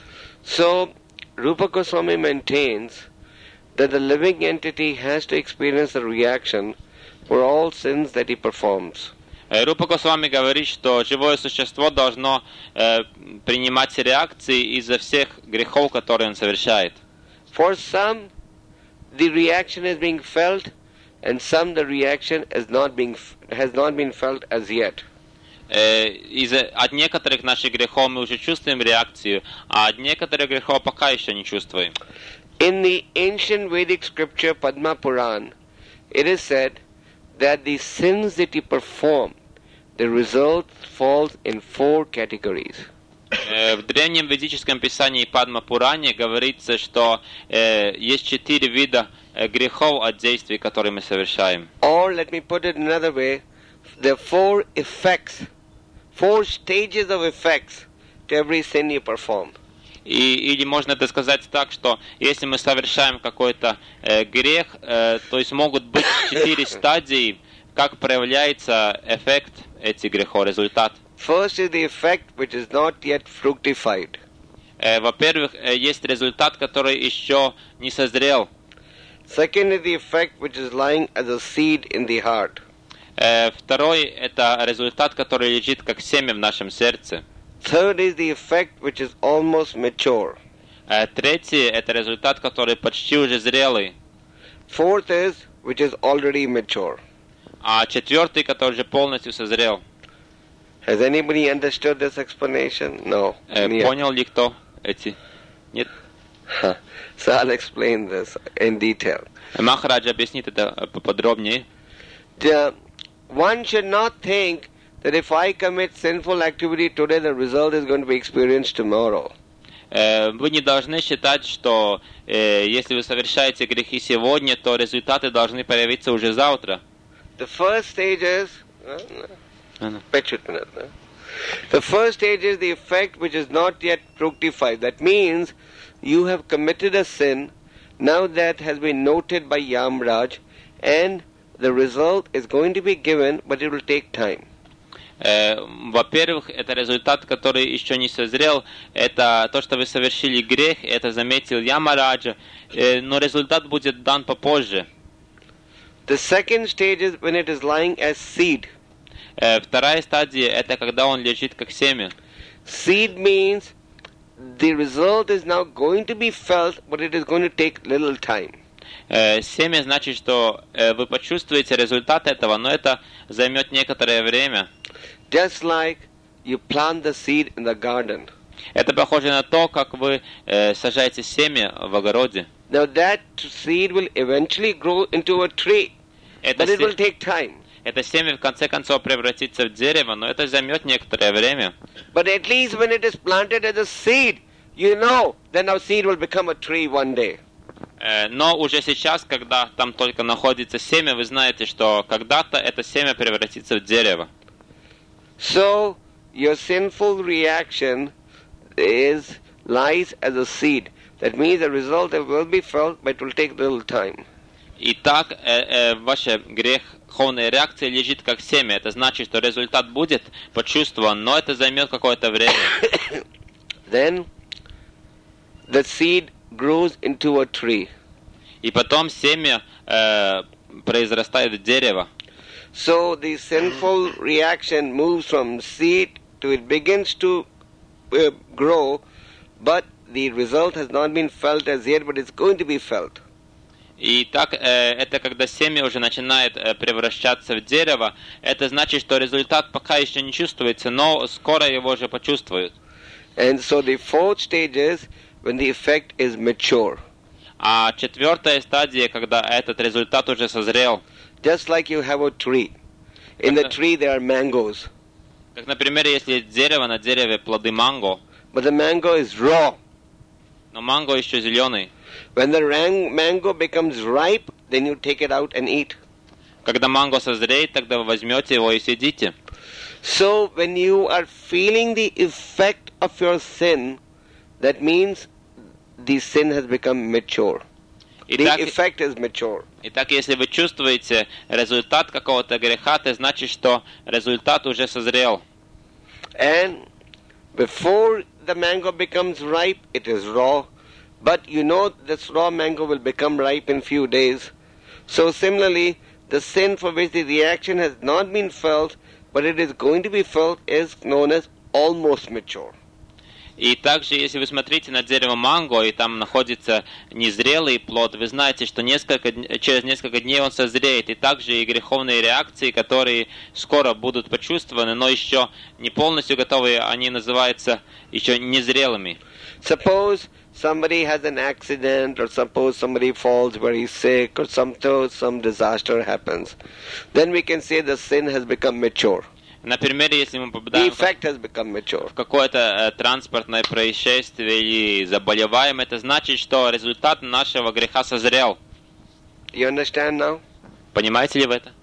So Rupa Goswami maintains that the living entity has to experience a reaction for all sins that he performs. Э, Рупа Госвами говорит, что живое существо должно э, принимать реакции из-за всех грехов, которые он совершает. For some, the reaction is being felt, and some the reaction is not being has not been felt as yet. Э, из-за, от некоторых наших грехов мы уже чувствуем реакцию, а от некоторых грехов пока еще не чувствуем. In the ancient Vedic scripture Padma Puran, it is said that the sins that you perform, the result falls in four categories. Э, В древнем ведическом писании Падма Пуране говорится, что э, есть четыре вида э, грехов от действий, которые мы совершаем. Or let me put it another way, there are four effects, four stages of effects to every sin you perform. И, или можно это сказать так, что если мы совершаем какой-то э, грех, э, то есть могут быть четыре стадии, как проявляется эффект этих грехов, результат. First is the effect which is not yet fructified. Э, во-первых, э, есть результат, который еще не созрел. Second is the effect which is lying as a seed in the heart. Э, второй — это результат, который лежит как семя в нашем сердце. Third is the effect which is almost mature. Э, Третий — это результат, который почти уже зрелый. Fourth is, which is already mature. А четвертый, который уже полностью созрел. Has anybody understood this explanation? No. Э, Нет. Понял ли кто эти? Нет? Huh. So I'll explain this in detail. Махараджа объяснит это поподробнее. The, one should not think that if I commit sinful activity today, the result is going to be experienced tomorrow. Э, Вы не должны считать, что э, если вы совершаете грехи сегодня, то результаты должны появиться уже завтра. The first stage is... Uh, Uh-huh. no. The first stage is the effect which is not yet fructified. That means you have committed a sin, now that has been noted by Yamraj, and the result is going to be given, but it will take time. Э, Во-первых, это результат, который еще не созрел. Это то, что вы совершили грех, это заметил Ямараджа, э, но результат будет дан попозже. The second stage is when it is lying as seed. Э, Вторая стадия — это когда он лежит как семя. Seed means the result is now going to be felt, but it is going to take little time. Э, Семя значит, что э, вы почувствуете результат этого, но это займет некоторое время. Just like you plant the seed in the garden. Это похоже на то, как вы э, сажаете семя в огороде. Now that seed will eventually grow into a tree, Это, but it will се- take time. это семя в конце концов превратится в дерево, но это займет некоторое время. But at least when it is planted as a seed, you know then our seed will become a tree one day. Э, Но уже сейчас, когда там только находится семя, вы знаете, что когда-то это семя превратится в дерево. So your sinful reaction is lies as a seed. That means the result will be felt, but it will take little time. Итак, э, э, ваша греховная реакция лежит как семя. Это значит, что результат будет почувствован, но это займет какое-то время. Then the seed grows into a tree. И потом семя э, произрастает в дерево. So the sinful reaction moves from seed to it begins to uh, grow, but the result has not been felt as yet, but it's going to be felt. И так, э, это когда семя уже начинает э, превращаться в дерево, это значит, что результат пока еще не чувствуется, но скоро его уже почувствуют. And so the fourth stage is when the effect is mature. А четвертая стадия, когда этот результат уже созрел. Just like you have a tree. In the tree there are mangoes, Как, например, если есть дерево, на дереве плоды манго, but the mango is raw. но манго еще зеленый. When the rang- mango becomes ripe, then you take it out and eat. Когда манго созреет, тогда вы возьмете его и съедите. So when you are feeling the effect of your sin, that means the sin has become mature. The Итак, effect is mature. итак, если вы чувствуете результат какого-то греха, это значит, что результат уже созрел. And before the mango becomes ripe, it is raw. But you know this raw mango will become ripe in few days. So similarly, the sin for which the reaction has not been felt, but it is going to be felt, is known as almost mature. И также, если вы смотрите на дерево манго, и там находится незрелый плод, вы знаете, что несколько, дн- через несколько дней он созреет. И также и греховные реакции, которые скоро будут почувствованы, но еще не полностью готовые, они называются еще незрелыми. Suppose somebody has an accident, or suppose somebody falls very sick, or some, some disaster happens. Then we can say the sin has become mature. Например, если мы The попадаем в effect has become mature. какое-то э, транспортное происшествие или заболеваем, это значит, что результат нашего греха созрел. You understand now? Понимаете ли вы это?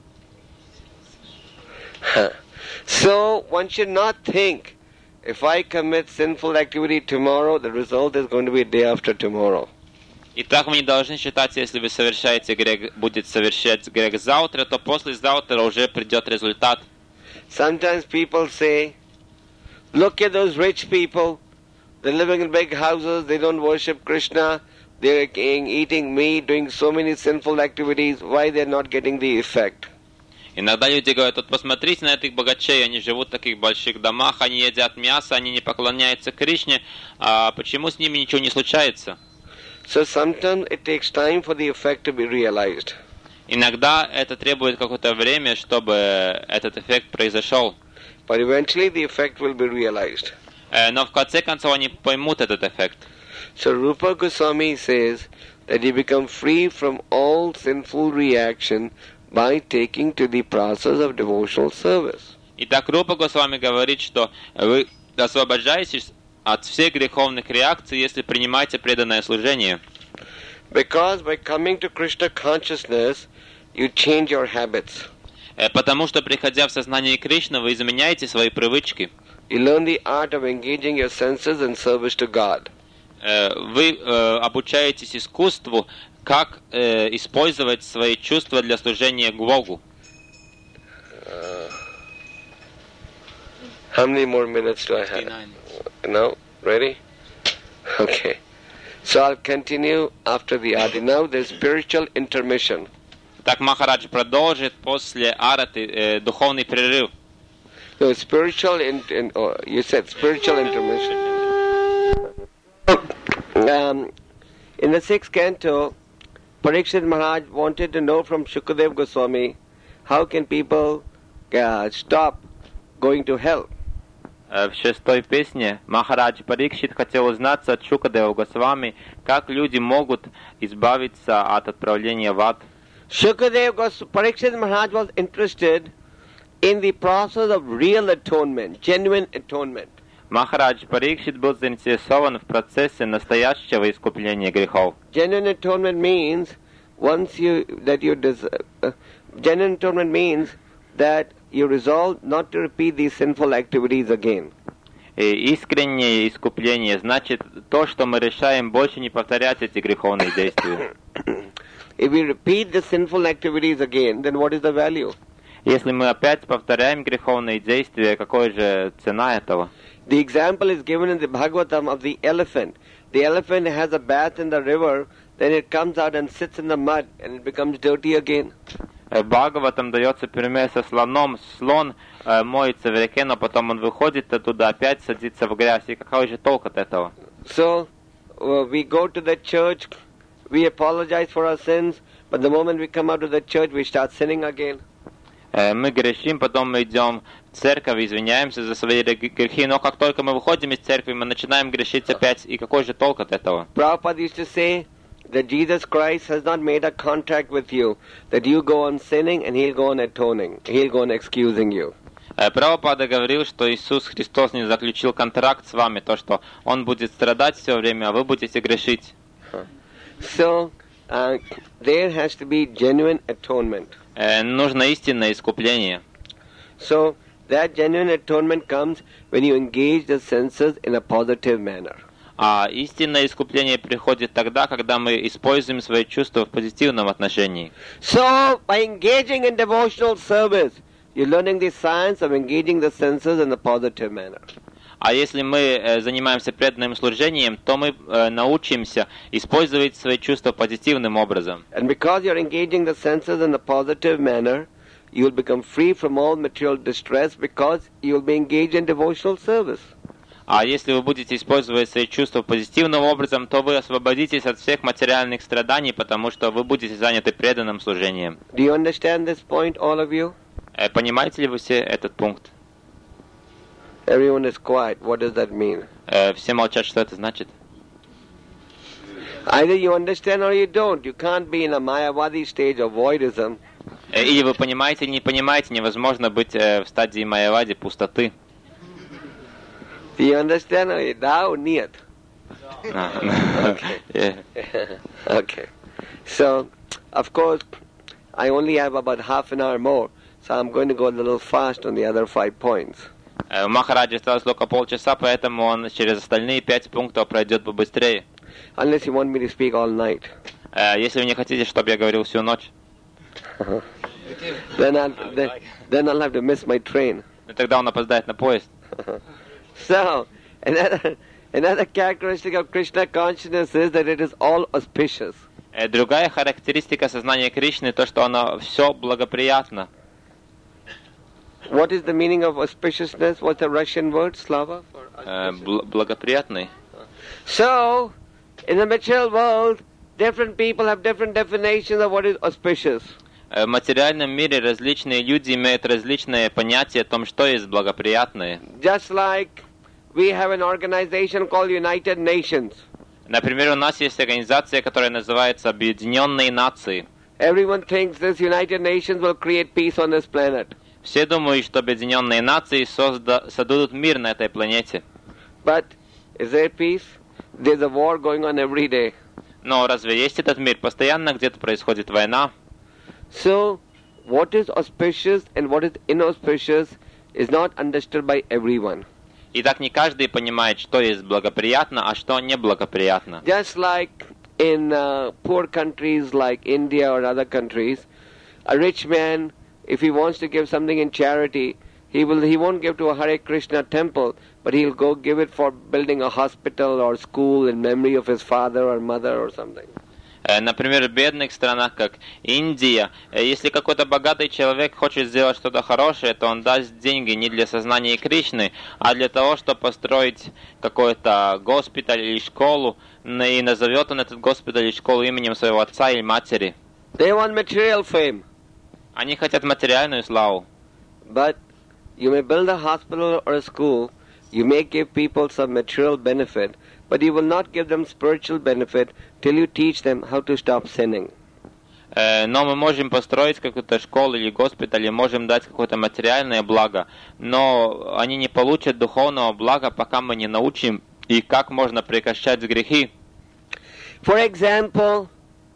So one should not think, if I commit sinful activity tomorrow, the result is going to be day after tomorrow. Итак, вы не должны считать, если вы совершаете грех, будет совершать грех завтра, то послезавтра уже придет результат. Sometimes people say, look at those rich people, they're living in big houses, they don't worship Krishna, they're eating meat, doing so many sinful activities, why they're not getting the effect? Иногда люди говорят, вот посмотрите на этих богачей, они живут в таких больших домах, они едят мясо, они не поклоняются Кришне, а почему с ними ничего не случается? So sometimes it takes time for the effect to be realized. Иногда это требует какое-то время, чтобы этот эффект произошел. But eventually the effect will be realized. Но в конце концов они поймут этот эффект. So Rupa Goswami says that you become free from all sinful reaction by taking to the process of devotional service. Итак, Рупа Госвами говорит, что вы освобождаетесь от всех греховных реакций, если принимаете преданное служение. Because by coming to Krishna consciousness, you change your habits. Потому что, приходя в сознание Кришны, вы изменяете свои привычки. You learn the art of engaging your senses in service to God. Вы э, обучаетесь искусству, как э, использовать свои чувства для служения Богу. Uh, how many more minutes do I have? No? Ready? Okay. So I'll continue after the Adi. Now there's spiritual intermission. Так Махарадж продолжит после араты э, духовный перерыв. So spiritual in, in oh, you said spiritual intermission. Um, in the sixth canto, Parikshit Maharaj wanted to know from Shukadev Goswami how can people uh, stop going to hell. В шестой песне Махарадж Парикшит хотел узнать от Шукадева Госвами, как люди могут избавиться от отправления в ад. Shukadev Goswami, Parikshit Maharaj was interested in the process of real atonement, genuine atonement. Махарадж Парикшит был заинтересован в процессе настоящего искупления грехов. Genuine atonement means once you that you des- uh, genuine atonement means that you resolve not to repeat these sinful activities again. И искреннее искупление значит то, что мы решаем больше не повторять эти греховные действия. If we repeat the sinful activities again, then what is the value? Если мы опять повторяем греховные действия, какая же цена этого? The example is given in the Bhagavatam of the elephant. The elephant has a bath in the river, then it comes out and sits in the mud and it becomes dirty again. В Бхагаватам дается пример со слоном. Слон э, моется в реке, но потом он выходит оттуда, опять садится в грязь. И какой же толк от этого? So, uh, we go to the church, we apologize for our sins, but the moment we come out of the church, we start sinning again. Э, мы грешим, потом мы идем в церковь, извиняемся за свои грехи, но как только мы выходим из церкви, мы начинаем грешить опять. И какой же толк от этого? Prabhupada used to say that Jesus Christ has not made a contract with you, that you go on sinning and He'll go on atoning, He'll go on excusing you. Прабхупада говорил, что Иисус Христос не заключил контракт с вами, то, что Он будет страдать все время, а вы будете грешить. So, uh, there has to be genuine atonement. Э, нужно истинное искупление. So, that genuine atonement comes when you engage the senses in a positive manner. А истинное искупление приходит тогда, когда мы используем свои чувства в позитивном отношении. So, by engaging in devotional service, you're learning the science of engaging the senses in a positive manner. А если мы э, занимаемся преданным служением, то мы э, научимся использовать свои чувства позитивным образом. And because you're engaging the senses in a positive manner, you'll become free from all material distress because you'll be engaged in devotional service. А если вы будете использовать свои чувства позитивным образом, то вы освободитесь от всех материальных страданий, потому что вы будете заняты преданным служением. Do you understand this point, all of you? Э, понимаете ли вы все этот пункт? Everyone is quiet. What does that mean? Э, все молчат, что это значит? Either you understand or you don't. You can't be in a Mayavadi stage of voidism. Э, или вы понимаете, или не понимаете, невозможно быть э, в стадии Майявади, пустоты. Do you understand or you don't? Нет. Okay. Yeah. Okay. So, of course, I only have about half an hour more, so I'm going to go a little fast on the other five points. У Махараджи осталось только полчаса, поэтому он через остальные пять пунктов пройдет побыстрее. Unless you want me to speak all night. Если вы не хотите, чтобы я говорил всю ночь, then, I'll, then, then I'll have to miss my train. тогда он опоздает на поезд. So, another, another characteristic of Krishna consciousness is that it is all auspicious. Другая характеристика сознания Кришны то, что оно все благоприятно. What is the meaning of auspiciousness? What's the Russian word, Slava? For Э, бл- благоприятный. So, in the material world, different people have different definitions of what is auspicious. Э, В материальном мире различные люди имеют различные понятия о том, что есть благоприятное. Just like we have an organization called United Nations. Например, у нас есть организация, которая называется Объединенные Нации. Everyone thinks this United Nations will create peace on this planet. Все думают, что Объединенные Нации созда- создадут мир на этой планете. But is there peace? There's a war going on every day. Но разве есть этот мир? Постоянно где-то происходит война. So, what is auspicious and what is inauspicious is not understood by everyone. И так не каждый понимает, что есть благоприятно, а что неблагоприятно. Just like in uh, poor countries like India or other countries, a rich man, if he wants to give something in charity, he will he won't give to a Hare Krishna temple, but he'll go give it for building a hospital or school in memory of his father or mother or something. Э, Например, в бедных странах, как Индия, э, если какой-то богатый человек хочет сделать что-то хорошее, то он даст деньги не для сознания Кришны, а для того, чтобы построить какой-то госпиталь или школу, н- и назовет он этот госпиталь или школу именем своего отца или матери. They want material fame, Они хотят материальную славу. but you may build a hospital or a school, you may give people some material benefit, but you will not give them spiritual benefit till you teach them how to stop sinning. Э, Но мы можем построить какую-то школу или госпиталь, и можем дать какое-то материальное благо, но они не получат духовного блага, пока мы не научим их, как можно прекращать грехи. For example,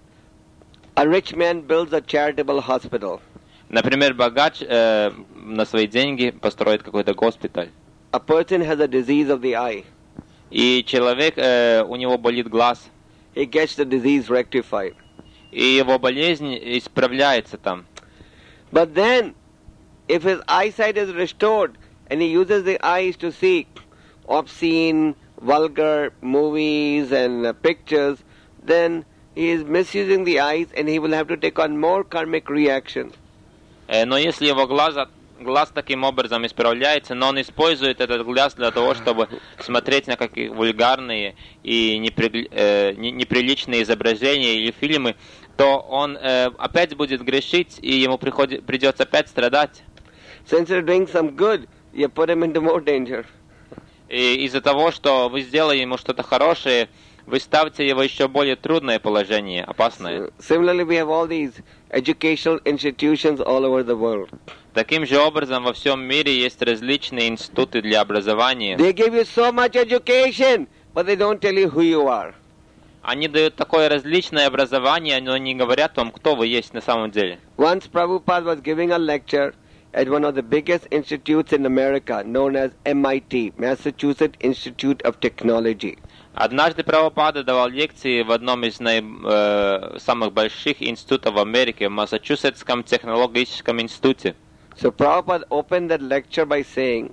a rich man builds a charitable hospital. Например, богач э, на свои деньги построит какой-то госпиталь. A person has a disease of the eye. И человек, э, у него болит глаз, He gets the disease rectified. и его болезнь исправляется там. But then, if his eyesight is restored and he uses the eyes to see obscene, vulgar movies and uh, pictures, then he is misusing the eyes and he will have to take on more karmic reaction. Э, но если его глаза, глаз таким образом исправляется, но он использует этот глаз для того, чтобы смотреть на какие вульгарные и непри, э, не- неприличные изображения или фильмы, то он э, опять будет грешить, и ему приходи- придется опять страдать. So instead of doing some good, you put him into more danger. И из-за того, что вы сделали ему что-то хорошее, вы ставите его в еще более трудное положение, опасное. Similarly, we have all these educational institutions all over the world. Таким же образом, во всем мире есть различные институты для образования. They give you so much education, but they don't tell you who you are. Они дают такое различное образование, но не говорят вам, кто вы есть на самом деле. Once Prabhupada was giving a lecture at one of the biggest institutes in America, known as M I T, Massachusetts Institute of Technology. Однажды Прабхупада давал лекции в одном из наиб- э, самых больших институтов в Америке, в Массачусетском технологическом институте. So Prabhupada opened that lecture by saying,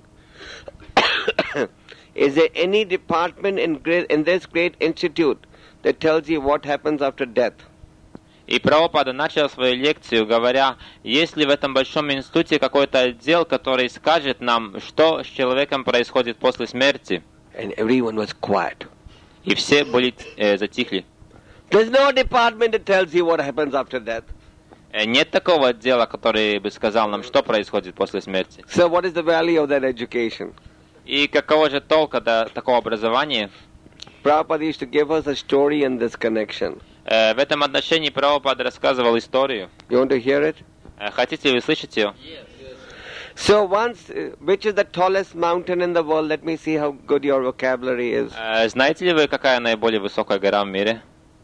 is there any department in, great, in this great institute that tells you what happens after death? И Прабхупада начал свою лекцию, говоря, есть ли в этом большом институте какой-то отдел, который скажет нам, что с человеком происходит после смерти. And everyone was quiet. И все были э, затихли. There's no department that tells you what happens after death. Э, Нет такого отдела, который бы сказал нам, что происходит после смерти. So what is the value of that education? И какого же толка до такого образования? Prabhupada used to give us a story in this connection. Э, В этом отношении Прабхупада рассказывал историю. You want to hear it? Э, Хотите ли вы слышать ее? So once, uh, which is the tallest mountain in the world? Let me see how good your vocabulary is. Э, Знаете ли вы, какая наиболее высокая гора в мире?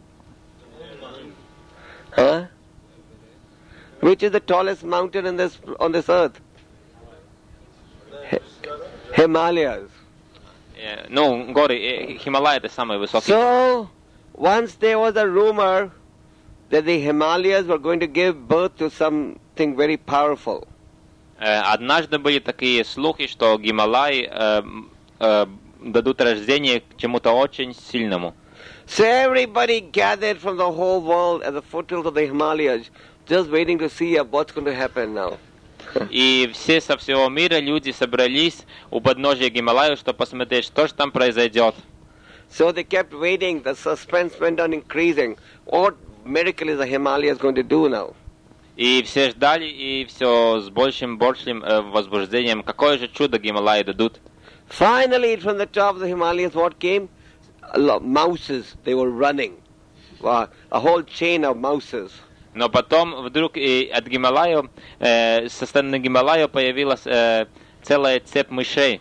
Huh? Which is the tallest mountain in this on this earth? Hi- Himalayas. Э, Ну, горы, э, Хималай это самые высокие. So once there was a rumor that the Himalayas were going to give birth to something very powerful. Э, Однажды были такие слухи, что Гималай э, э, дадут рождение к чему-то очень сильному. So everybody gathered from the whole world at the foothills of the Himalayas, just waiting to see uh, what's going to happen now. И все со всего мира люди собрались у подножия Гималаев, чтобы посмотреть, что же там произойдет. So they kept waiting. The suspense went on increasing. What miracle is the Himalayas going to do now? И все ждали, и все с большим, большим э, возбуждением, какое же чудо Гималаи дадут. Finally, from the top of the Himalayas, what came? A lot, mouses. They were running. Wow, a whole chain of mouses. Но потом вдруг и от Гималаев, э, со стороны Гималаев появилась э, целая цепь мышей.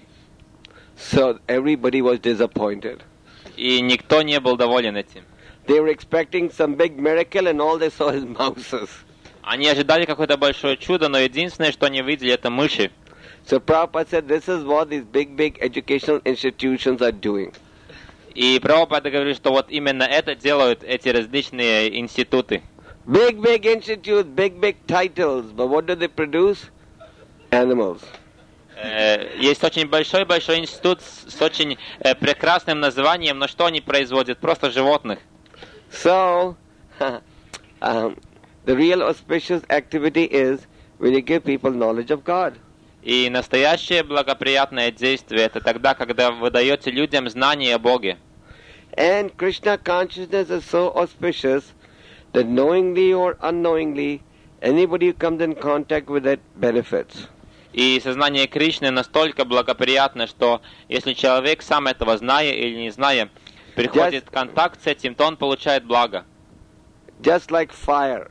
So everybody was disappointed. И никто не был доволен этим. They were expecting some big miracle and all they saw is mouses. Они ожидали какое-то большое чудо, но единственное, что они видели, это мыши. So Prabhupada said, this is what these big, big educational institutions are doing. И Прабхупада говорит, что вот именно это делают эти различные институты. Big, big institutes, big, big titles, but what do they produce? Animals. Есть очень большой-большой институт с очень э, прекрасным названием, но что они производят? Просто животных. So, um, the real auspicious activity is when you give people knowledge of God. И настоящее благоприятное действие это тогда, когда вы даете людям знание о Боге. And Krishna consciousness is so auspicious that knowingly or unknowingly, anybody who comes in contact with it benefits. И сознание Кришны настолько благоприятно, что если человек сам этого зная или не зная, приходит в контакт с этим, то он получает благо. Just like fire.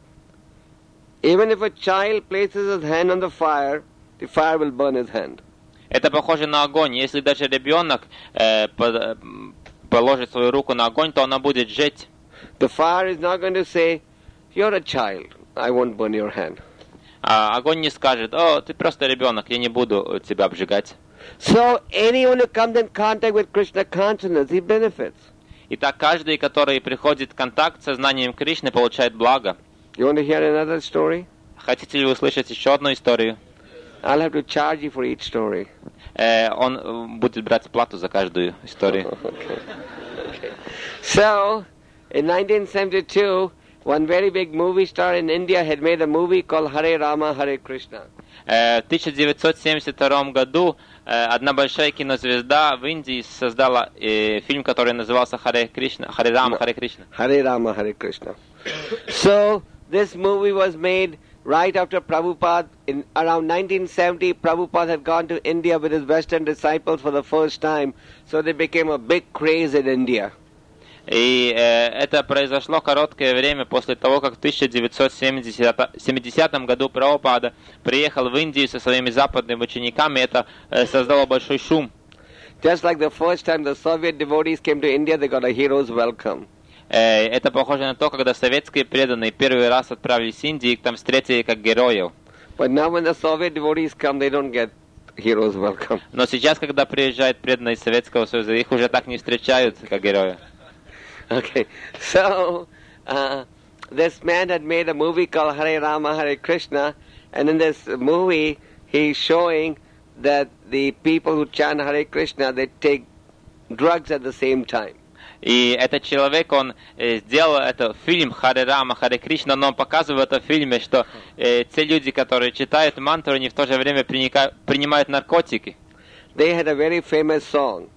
Even if a child places his hand on the fire, the fire will burn his hand. Это похоже на огонь. Если даже ребенок э, по, положит свою руку на огонь, то она будет жечь. The fire is not going to say, "You're a child. I won't burn your hand." А огонь не скажет: "О, ты просто ребенок, я не буду тебя обжигать." So anyone who comes in contact with Krishna consciousness, he benefits. Итак, каждый, который приходит в контакт с сознанием Кришны, получает благо. You want to hear another story? Хотите ли вы услышать еще одну историю? I'll have to charge you for each story. Э, он будет брать плату за каждую историю. Okay. Okay. So, in nineteen seventy-two, one very big movie star in India had made a movie called Hare Rama, Hare Krishna. Э, в тысяча девятьсот семьдесят втором году э, одна большая кинозвезда в Индии создала э, фильм, который назывался Харе Кришна, Харе Рама, Харе Кришна. Hare Rama, Hare Krishna. So, this movie was made right after Prabhupada. In around nineteen seventy, Prabhupada had gone to India with his Western disciples for the first time, so they became a big craze in India. И э, это произошло короткое время после того, как в тысяча девятьсот семидесятом году Прабхупада приехал в Индию со своими западными учениками, это э, создало большой шум. Just like the first time the Soviet devotees came to India, they got a hero's welcome. Э, это похоже на то, когда советские преданные первый раз отправились в Индию, их там встретили как героев. But now when the Soviet devotees come, they don't get hero's welcome. Но сейчас, когда приезжают преданные из Советского Союза, их уже так не встречают как героев. Okay, so uh, this man had made a movie called Hare Rama, Hare Krishna, and in this movie he's showing that the people who chant Hare Krishna, they take drugs at the same time. И этот человек, он э, сделал это фильм Харе Рама, Харе Кришна, но он показывает в этом фильме, что э, те люди, которые читают мантру, они в то же время приника- принимают наркотики. They had a very famous song.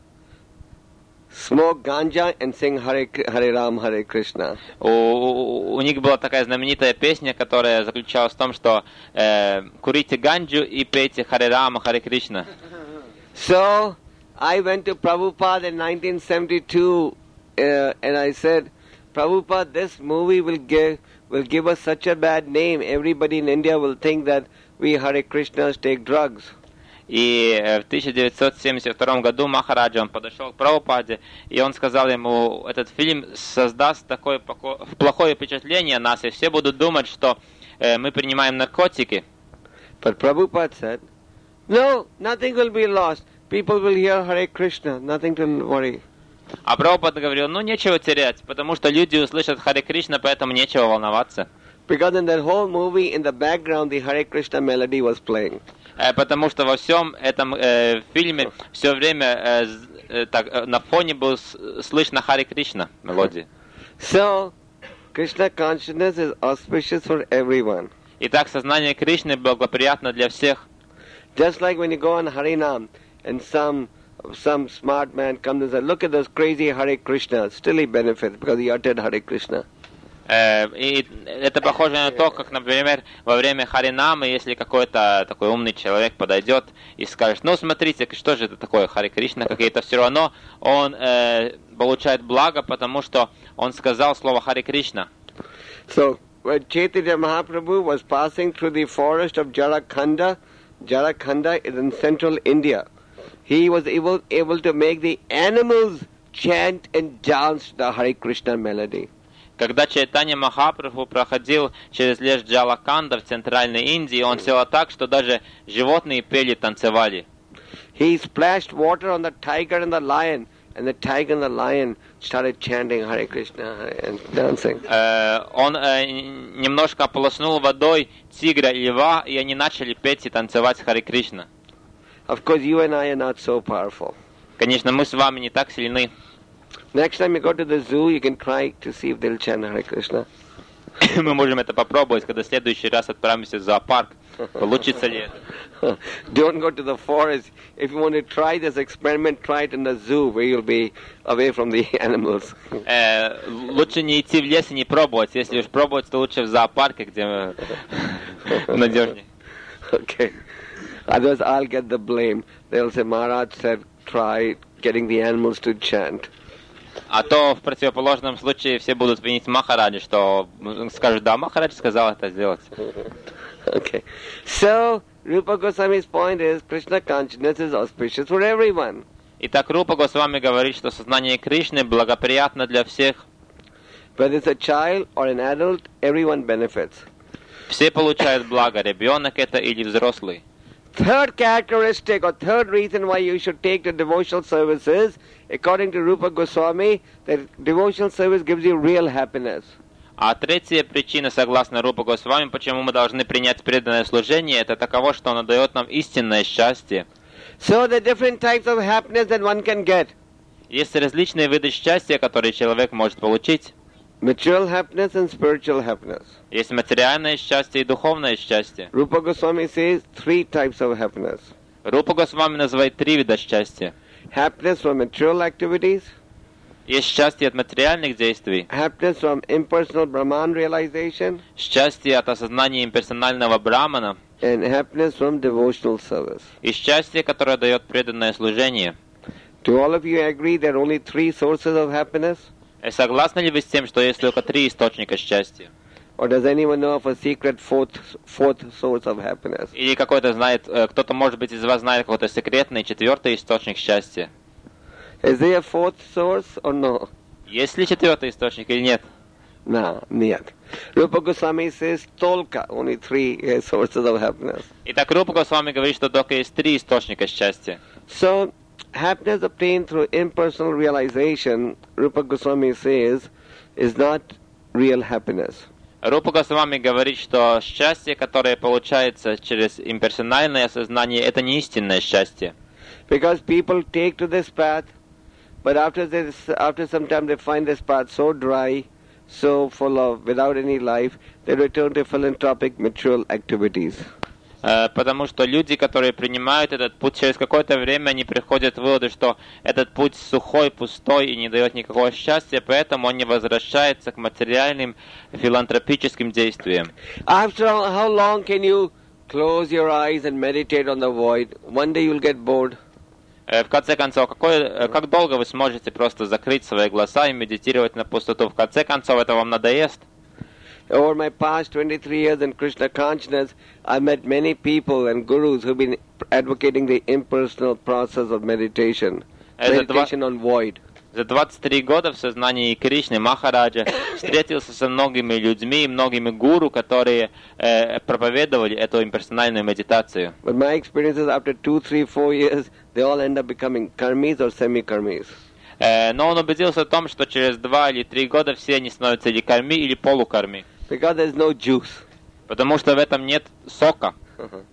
Smoke ganja and sing Hare, Hare Ram, Hare Krishna. У, у, у них была такая знаменитая песня, которая заключалась в том, что э, курите ганджу и пейте Харе Рама, Харе Кришна. So, I went to Prabhupada in nineteen seventy-two uh, and I said, Prabhupada, this movie will give, will give us such a bad name. Everybody in India will think that we Hare Krishnas take drugs. И в тысяча девятьсот семьдесят втором году Махараджа, он подошел к Прабхупаде, и он сказал ему, этот фильм создаст такое плохое впечатление о нас, и все будут думать, что э, мы принимаем наркотики. But Prabhupada said, no, nothing will be lost. People will hear Hare Krishna, nothing to worry. А Прабхупада говорил, ну нечего терять, потому что люди услышат Харе Кришна, поэтому нечего волноваться. Because in that whole movie, in the background, the Hare Krishna melody was playing. Потому что во всем этом э, фильме все время э, так, на фоне был слышно Харе Кришна мелодия. So, Krishna consciousness is auspicious for everyone. Итак, сознание Кришны благоприятно для всех. Just like when you go on Harinam and some some smart man comes and says, look at this crazy Hare Krishna, still he benefits because he uttered Hare Krishna. И это похоже на то, как, например, во время Харинамы, если какой-то такой умный человек подойдет и скажет, ну смотрите, что же это такое Харе Кришна, какие-то, все равно он э, получает благо, потому что он сказал слово Харе Кришна. So, when Chaitanya Mahaprabhu was passing through the forest of Jarakhanda, Jarakhanda is in central India, he was able, able to make the animals chant and dance the Hare Krishna melody. Когда Чайтанья Махапрабху проходил через лес Джалаканда в центральной Индии, он сел так, что даже животные пели, танцевали. He splashed water on the tiger and the lion, and the tiger and the lion started chanting Hare Krishna and dancing. Uh, он uh, немножко ополоснул водой тигра и льва, и они начали петь и танцевать Харе Кришна. Of course, you and I are not so powerful. Конечно, мы с вами не так сильны. Next time you go to the zoo, you can try to see if they'll chant Hare Krishna. Мы можем это попробовать, когда в следующий раз отправимся в зоопарк. Получится ли это? Don't go to the forest. If you want to try this experiment, try it in the zoo where you'll be away from the animals. Э, лучше не идти в лес и не пробовать. Если уж пробовать, то лучше в зоопарке, где надежнее. Okay. Otherwise, I'll get the blame. They'll say, Maharaj said, try getting the animals to chant. А то в противоположном случае все будут винить Махараджи, что скажут, да, Махараджи сказал это сделать. Okay. So, Rupa Goswami's point is, Krishna consciousness is auspicious for everyone. Итак, Рупа Госвами говорит, что сознание Кришны благоприятно для всех. Whether it's a child or an adult, everyone benefits. Все получают благо, ребенок это или взрослый. Third characteristic or third reason why you should take the devotional services, according to Rupa Goswami, that devotional service gives you real happiness. А третья причина, согласно Рупа Госвами, почему мы должны принять преданное служение, это таково, что оно дает нам истинное счастье. So the different types of happiness that one can get. Есть различные виды счастья, которые человек может получить. Material happiness and spiritual happiness. Есть материальное счастье и духовное счастье. Rupa Goswami says three types of happiness. Рупа Госвами называет три вида счастья. Happiness from material activities. Есть счастье от материальных действий. Happiness from impersonal Brahman realization. Счастье от осознания имперсонального брамана. And happiness from devotional service. И счастье, которое дает преданное служение. Do all of you agree there are only three sources of happiness? Согласны ли вы с тем, что есть только три источника счастья? Or does anyone know of a secret fourth fourth source of happiness? Или какой-то знает, кто-то, может быть, из вас знает какой-то секретный четвертый источник счастья? Is there a fourth source or no? Есть ли четвертый источник или нет? No, нет. Rupa Goswami says tolka, only three uh, sources of happiness. Итак, Рупа Госвами говорит, что только есть три источника счастья. So, happiness obtained through impersonal realization, Rupa Goswami says, is not real happiness. Рупа Госвами говорит, что счастье, которое получается через имперсональное осознание, это не истинное счастье. Because people take to this path, but after this, after some time they find this path so dry, so full of, without any life, they return to philanthropic material activities. Потому что люди, которые принимают этот путь, через какое-то время они приходят к выводу, что этот путь сухой, пустой и не дает никакого счастья, поэтому он не возвращается к материальным филантропическим действиям. After all, how long can you close your eyes and meditate on the void? One day you'll get bored. В конце концов, какой, как долго вы сможете просто закрыть свои глаза и медитировать на пустоту? В конце концов, это вам надоест. Over my past twenty-three years in Krishna consciousness, I met many people and gurus who've been advocating the impersonal process of meditation, meditation on void. За двадцать три года в сознании Кришны Махараджа встретился со многими людьми и многими гуру, которые э, проповедовали эту имперсональную медитацию. But my experience is after two, three, four years, they all end up becoming karmis or semi-karmis. Э, но он убедился в том, что через два или три года все они становятся или карми, или полукарми. Because there's no juice. Потому что в этом нет сока. Uh-huh.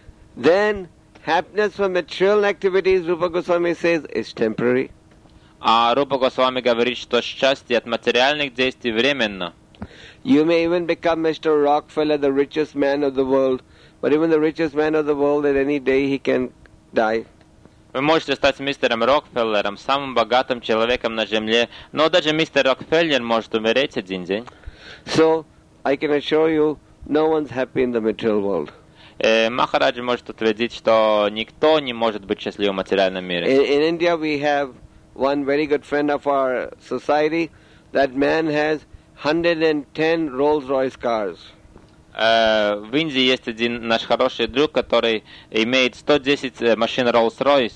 Then, happiness from material activities, Rupa Goswami says, is temporary. А Рупа Госвами говорит, что счастье от материальных действий временно. You may even become Mister Rockefeller, the richest man of the world, but even the richest man of the world, at any day he can die. Вы можете стать мистером Рокфеллером, самым богатым человеком на земле, но даже мистер Рокфеллер может умереть один день. So, I can assure you, no one's happy in the material world. Э, Махараджа может утвердить, что никто не может быть счастливым в материальном мире. In, in India we have one very good friend of our society. That man has one hundred ten Rolls-Royce cars. Э, в Индии есть один наш хороший друг, который имеет сто десять машин Rolls-Royce.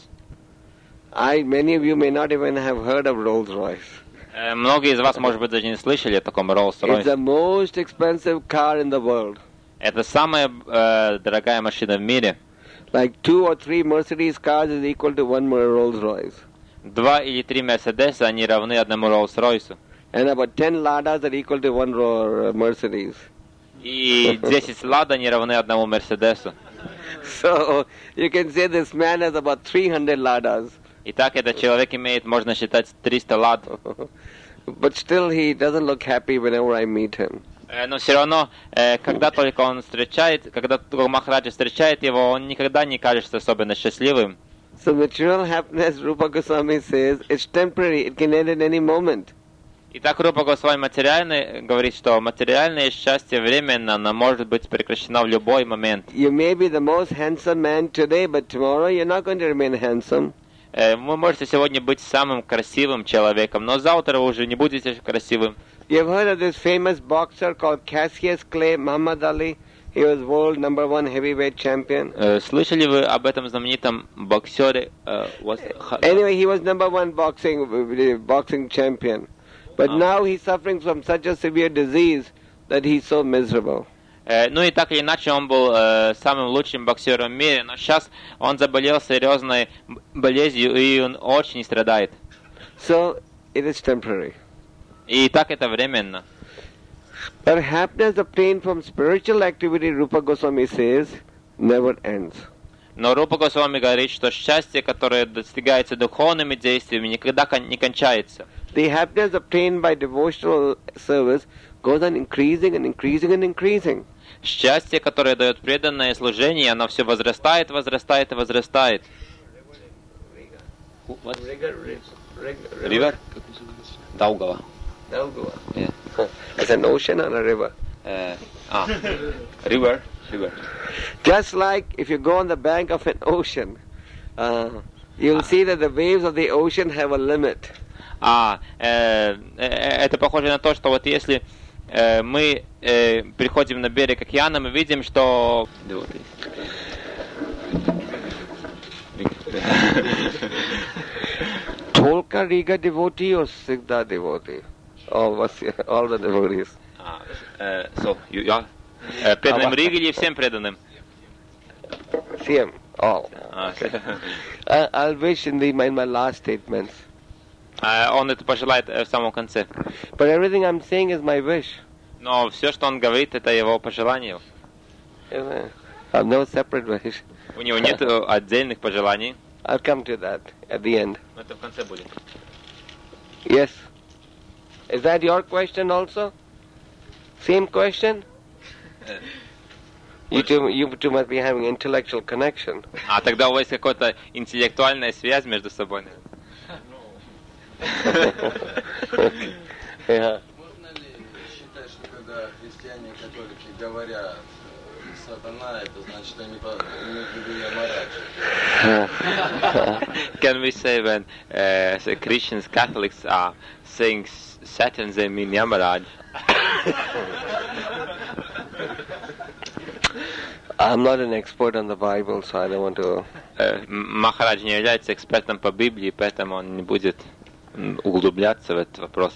I, many of you may not even have heard of Rolls-Royce. Э, многие из вас, может быть, даже не слышали о таком It's Rolls-Royce. the most expensive car in the world. Это самая э, дорогая машина в мире. Like two or three Mercedes cars is equal to one more Rolls-Royce. Два или три Мерседеса, они равны одному Rolls-Royce. And about ten Ladas are equal to one ro- Mercedes. И десять Лада не равны одному Мерседесу. So, you can say this man has about three hundred Ladas. Итак, этот человек имеет, можно считать, триста Лад. But still he doesn't look happy whenever I meet him. Э, Но все равно, э, когда только он встречает, когда только Махараджа встречает его, он никогда не кажется особенно счастливым. So material happiness, Rupa Goswami says, it's temporary, it can end at any moment. Итак, Рупа Госвами материальный говорит, что материальное счастье временно, оно может быть прекращено в любой момент. You may be the most handsome man today, but tomorrow you're not going to remain handsome. Э, Вы можете сегодня быть самым красивым человеком, но завтра вы уже не будете красивым. You've heard of this famous boxer called Cassius Clay, Muhammad Ali. He was world number one heavyweight champion. Э, Слышали вы об этом знаменитом боксере? э, вот, ха- Anyway, he was number one boxing uh, boxing champion. But Ah. now he's suffering from such a severe disease that he's so miserable. Э, Ну и так или иначе он был э, самым лучшим боксером в мире, но сейчас он заболел серьезной б- болезнью, и он очень страдает. So, it is temporary. И так это временно. But happiness obtained from spiritual activity, Rupa Goswami says, never ends. Но Рупа Госвами говорит, что счастье, которое достигается духовными действиями, никогда кон- не кончается. The happiness obtained by devotional service goes on increasing and increasing and increasing. Счастье, которое дает преданное служение, оно все возрастает, возрастает и возрастает. River? Daugava. Yeah. It's an ocean and a river. Uh, ah, river, river. Just like if you go on the bank of an ocean, uh, you'll see that the waves of the ocean have a limit. А, э, э, это похоже на то, что вот если э, мы э, приходим на берег океана, мы видим, что... Tolka Riga devotee or Siddha devotee? All, was, all the devotees. А, э, so, you, yeah. Э, преданным Риге или всем преданным? Same, all. А, окей. I, I'll wish in, the, in my last statements. А, он это пожелает э, в самом конце. But everything I'm saying is my wish. Но все, что он говорит, это его пожелание. I have no separate wish. У него нет отдельных пожеланий. I'll come to that at the end. Но это в конце будет. Yes. Is that your question also? Same question? You two, you two must be having intellectual connection. А тогда у вас какая-то интеллектуальная связь между собой. Yeah. Можно ли считать, что когда христиане-католики говорят «сатана», это значит, они имеют в виду Ямарадж? Can we say when uh, the Christians, Catholics are saying Satan, they mean Yamaraj? I'm not an expert on the Bible, so I don't want to... Uh, Махарадж не является экспертом по Библии, поэтому он не будет углубляться в этот вопрос.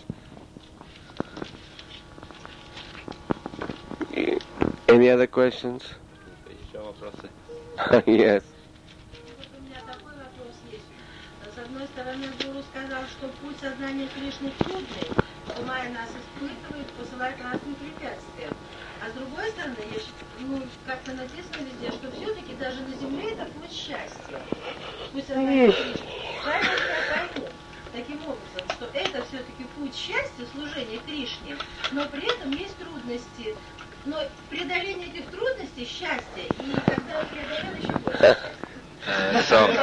Any other questions? Еще вопросы? Yes. У меня такой вопрос есть. С одной стороны, Гуру сказал, что путь сознания Кришны трудный, умая нас испытывает, посылает разные препятствия. А с другой стороны, я, ну, как-то написано везде, что все-таки даже на земле это путь счастья. Путь сознания Кришны. Правильно я пойму, таким образом, что это все-таки путь счастье, служение Кришне, но при этом есть трудности. Но преодоление этих трудностей – счастье, и когда он преодолел, еще больше счастья. Uh,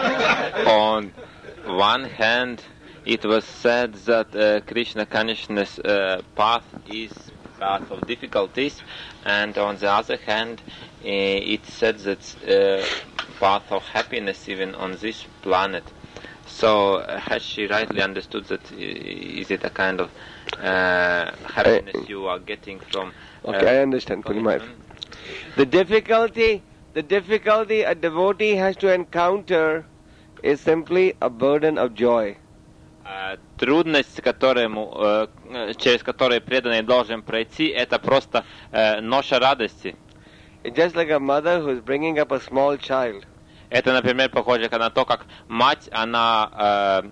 so, on one hand, it was said that uh, Krishna consciousness uh, path is path of difficulties, and on the other hand, uh, it said that uh, path of happiness even on this planet. So, uh, has she rightly understood that? Uh, is it a kind of uh, happiness you are getting from? Uh, Okay, I understand pretty much. The difficulty, the difficulty a devotee has to encounter is simply a burden of joy. Uh, трудность, которому, uh, через которую преданный должен пройти, это просто uh, ноша радости. It's just like a mother who is bringing up a small child. Это, например, похоже на то, как мать, она uh,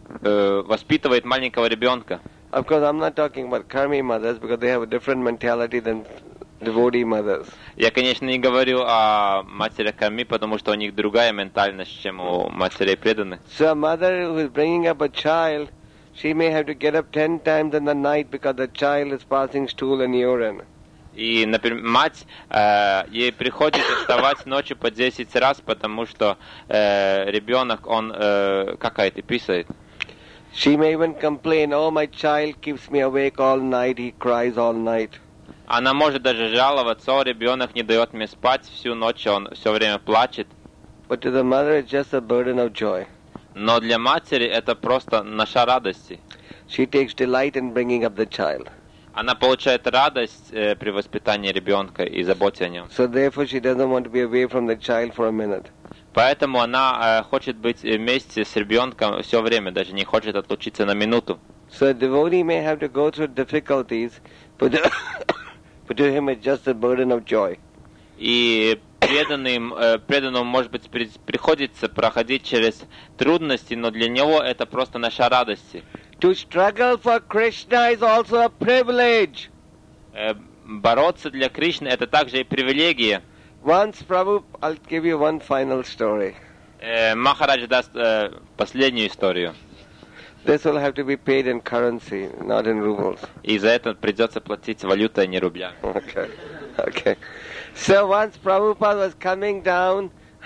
uh, воспитывает маленького ребенка. Of course, I'm not talking about karmi mothers because they have a different mentality than devotee mothers. Я, конечно, не говорю о матерях карми, потому что у них другая ментальность, чем у матерей преданных. So a mother who is bringing up a child, she may have to get up ten times in the night because the child is passing stool and urine. И, например, мать, э, ей приходится вставать ночью по десять раз, потому что э, ребенок, он э, какая-то писает. She may even complain, oh, my child keeps me awake all night, he cries all night. Она может даже жаловаться, о, ребенок не дает мне спать всю ночь, он все время плачет. But to the mother, it's just a burden of joy. Но для матери это просто наша радость. She takes delight in bringing up the child. Она получает радость э, при воспитании ребенка и заботе о нем. So therefore, she doesn't want to be away from the child for a minute. Поэтому она э, хочет быть вместе с ребенком все время, даже не хочет отлучиться на минуту. So a devotee may have to go through difficulties, but, but to him it's just a burden of joy. И преданным, э, преданному, может быть, при, приходится проходить через трудности, но для него это просто наша радость. To struggle for Krishna is also a privilege. Э, бороться для Кришны это также и привилегия. Once, Prabhu, I'll give you one final story. Э, Махарадж даст э, последнюю историю. This will have to be paid in currency, not in rubles. И за это придется платить валютой, а не рубля. Okay, okay. So once Prabhupada was coming down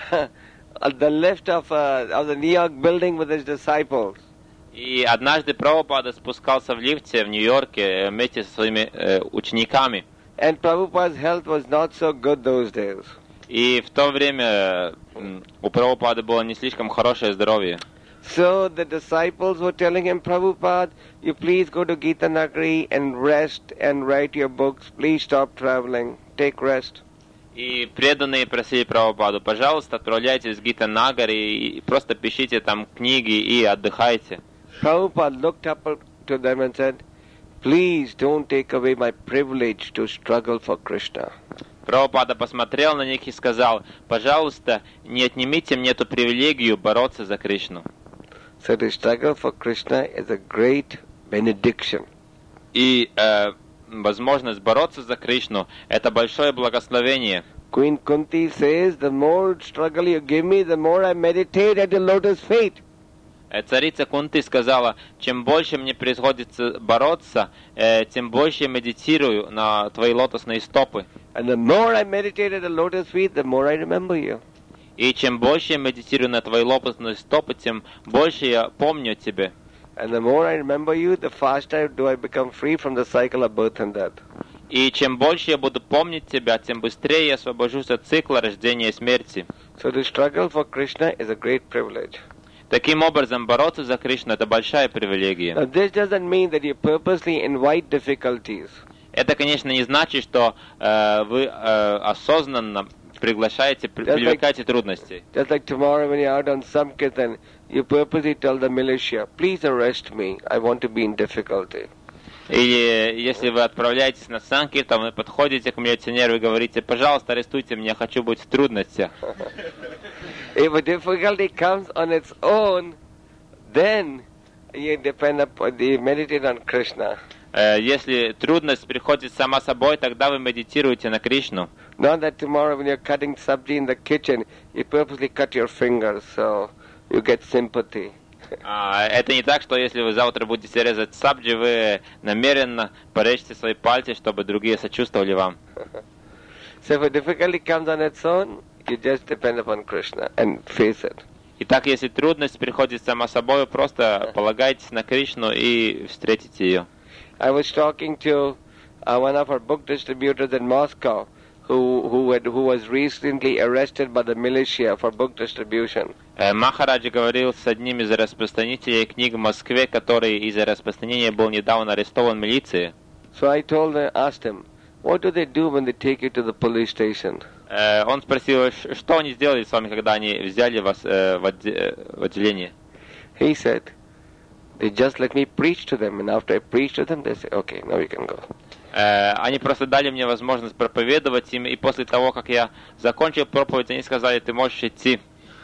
at the lift of, uh, of the New York building with his disciples. И однажды Прабхупада спускался в лифте в Нью-Йорке вместе со своими э, учениками. And Prabhupada's health was not so good those days. И в то время э, у Прабхупады было не слишком хорошее здоровье. So the disciples were telling him, Prabhupada, you please go to Gita Nagari and rest and write your books. Please stop traveling. Take rest. И преданные просили Прабхупаду, пожалуйста, отправляйтесь в Гита Нагари и просто пишите там книги и отдыхайте. Prabhupada looked up to them and said, please don't take away my privilege to struggle for Krishna. Прабхупада посмотрел на них и сказал, пожалуйста, не отнимите мне эту привилегию бороться за Кришну. So to struggle for Krishna is a great benediction. И э, возможность бороться за Кришну – это большое благословение. Queen Kunti says, the more struggle you give me, the more I meditate at the lotus feet. Царица Кунти сказала, чем больше мне приходится бороться, э, тем больше я медитирую на твои лотосные стопы. And the more I meditate at the lotus feet, the more I remember you. И чем больше я медитирую на твои лотосные стопы, тем больше я помню о тебе. And the more I remember you, the faster do I become free from the cycle of birth and death. И чем больше я буду помнить тебя, тем быстрее я освобожусь от цикла рождения и смерти. So to struggle for Krishna is a great privilege. Таким образом, бороться за Кришну – это большая привилегия. Now this doesn't mean that you purposely invite difficulties. Это, конечно, не значит, что э, вы э, осознанно приглашаете, при, привлекаете like, трудности. Just like tomorrow when you're out on Sankirtan, you purposely tell the militia, please arrest me, I want to be in difficulty. Или если вы отправляетесь на Санкиртан, вы подходите к милиционеру и говорите, пожалуйста, арестуйте меня, хочу быть в трудностях. If a difficulty comes on its own, then you depend upon, you meditate on Krishna. Если трудность приходит сама собой, тогда вы медитируете на Кришну. Not that tomorrow when you're cutting sabji in the kitchen, you purposely cut your fingers so you get sympathy. А, это не так, что если вы завтра будете резать сабджи, вы намеренно порежете свои пальцы, чтобы другие сочувствовали вам. So if a difficulty comes on its own, you just depend upon Krishna and face it. Итак, если трудность приходит сама собой, просто полагайтесь на Кришну и встретите ее. I was talking to uh, one of our book distributors in Moscow, who who had, who was recently arrested by the militia for book distribution. Махараджа говорил с одним из распространителей книг в Москве, который из-за распространения был недавно арестован милицией. So I told him, asked him, what do they do when they take you to the police station? Он спросил, что они сделали с вами, когда они взяли вас в отделение. He said, they just let me preach to them, and after I preach to them, they say, okay, now you can go. Они просто дали мне возможность проповедовать им, и после того, как я закончил проповедь, они сказали, ты можешь идти.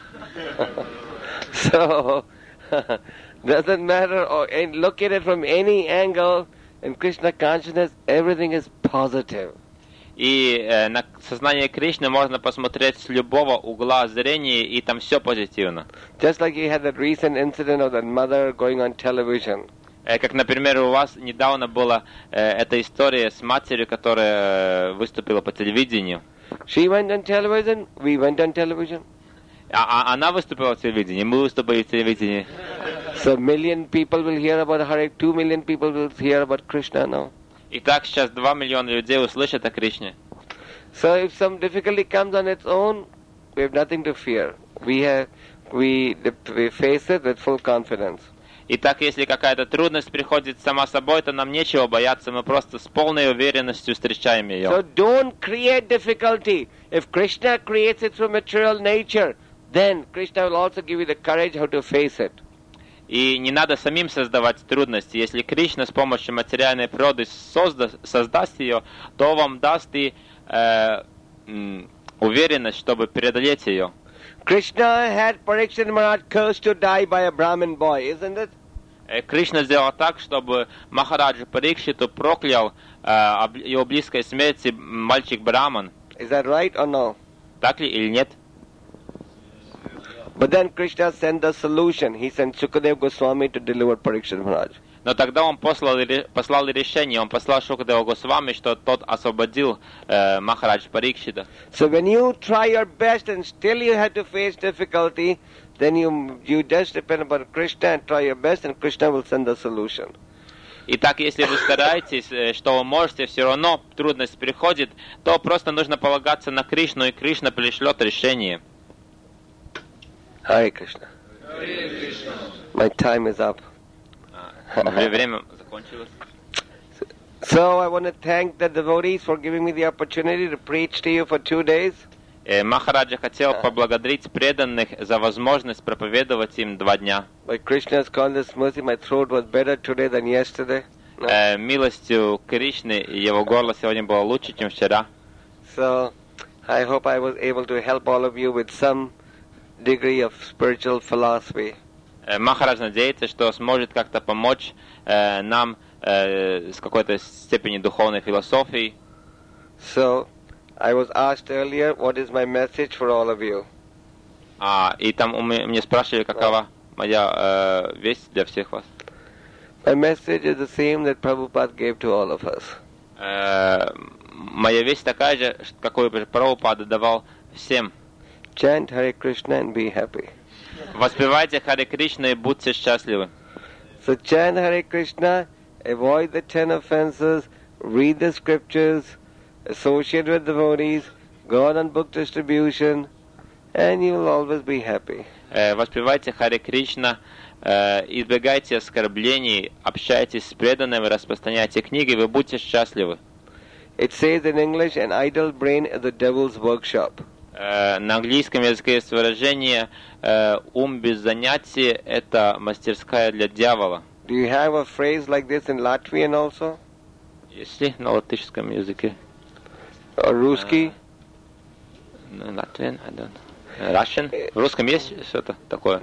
So, doesn't matter, or and look at it from any angle, in Krishna consciousness, everything is positive. И э, на сознание Кришны можно посмотреть с любого угла зрения, и там все позитивно. Just like you had that recent incident of that mother going on television. Э, как, например, у вас недавно была э, эта история с матерью, которая э, выступила по телевидению. She went on television, we went on television. А, а она выступила в телевидении, мы выступили в телевидении. So million people will hear about Hare, two million people will hear about Krishna now. Итак, сейчас два миллиона людей услышат о Кришне. So if some difficulty comes on its own, we have nothing to fear. We have, we, we face it with full confidence. Итак, если какая-то трудность приходит сама собой, то нам нечего бояться, мы просто с полной уверенностью встречаем ее. So don't create difficulty. If Krishna creates it through material nature, then Krishna will also give you the courage how to face it. И не надо самим создавать трудности. Если Кришна с помощью материальной природы созда, создаст ее, то вам даст и э, м, уверенность, чтобы преодолеть ее. Krishna had Parikshit Maharaj cursed to die by a Brahmin boy, isn't it? Э, Кришна сделал так, чтобы Махараджа Парикшиту проклял э, об его близкой смерти мальчик Браман. Is that right or no? Так ли или нет? But then Krishna sent the solution. He sent Sukadeva Goswami to deliver Parikshit Maharaj. Но тогда он послал, послал решение, он послал Шукадева Госвами, что тот освободил э, Махарадж Парикшита. So when you try your best and still you have to face difficulty, then you you just depend upon Krishna and try your best, and Krishna will send the solution. Итак, если вы стараетесь, что вы можете, все равно трудность приходит, то просто нужно полагаться на Кришну, и Кришна пришлет решение. Hare Krishna. Hare Krishna. My time is up. Время закончилось. So I want to thank the devotees for giving me the opportunity to preach to you for two days. Махараджа хотел поблагодарить преданных за возможность проповедовать им два дня. By Krishna's kindness, mercy, my throat was better today than yesterday. No? Милостью Кришны его горло сегодня было лучше, чем вчера. So I hope I was able to help all of you with some degree of spiritual philosophy. Махарадж надеется, что сможет как-то помочь э, нам э, с какой-то степени духовной философии. So I was asked earlier, what is my message for all of you? А, и там мне спрашивали, какова моя э, весть для всех вас. My message is the same that Prabhupada gave to all of us. Э, моя весть такая же, какую Прабхупада давал всем. Chant Hare Krishna and be happy. Воспевайте Харе Кришна и будьте счастливы. So chant Hare Krishna, avoid the ten offenses, read the scriptures, associate with devotees, go on book distribution, and you will always be happy. Э, воспевайте Харе Кришна, э, избегайте оскорблений, общайтесь с преданными, распространяйте книги, вы будьте счастливы. It says in English, an idle brain is the devil's workshop. Э, на английском языке есть выражение э, «ум без занятий» — это мастерская для дьявола. Do you have a phrase like this in Latvian also? Есть ли на латышском языке? Or Ruski? Uh, Latvian, I don't know. Russian? В русском есть что-то такое?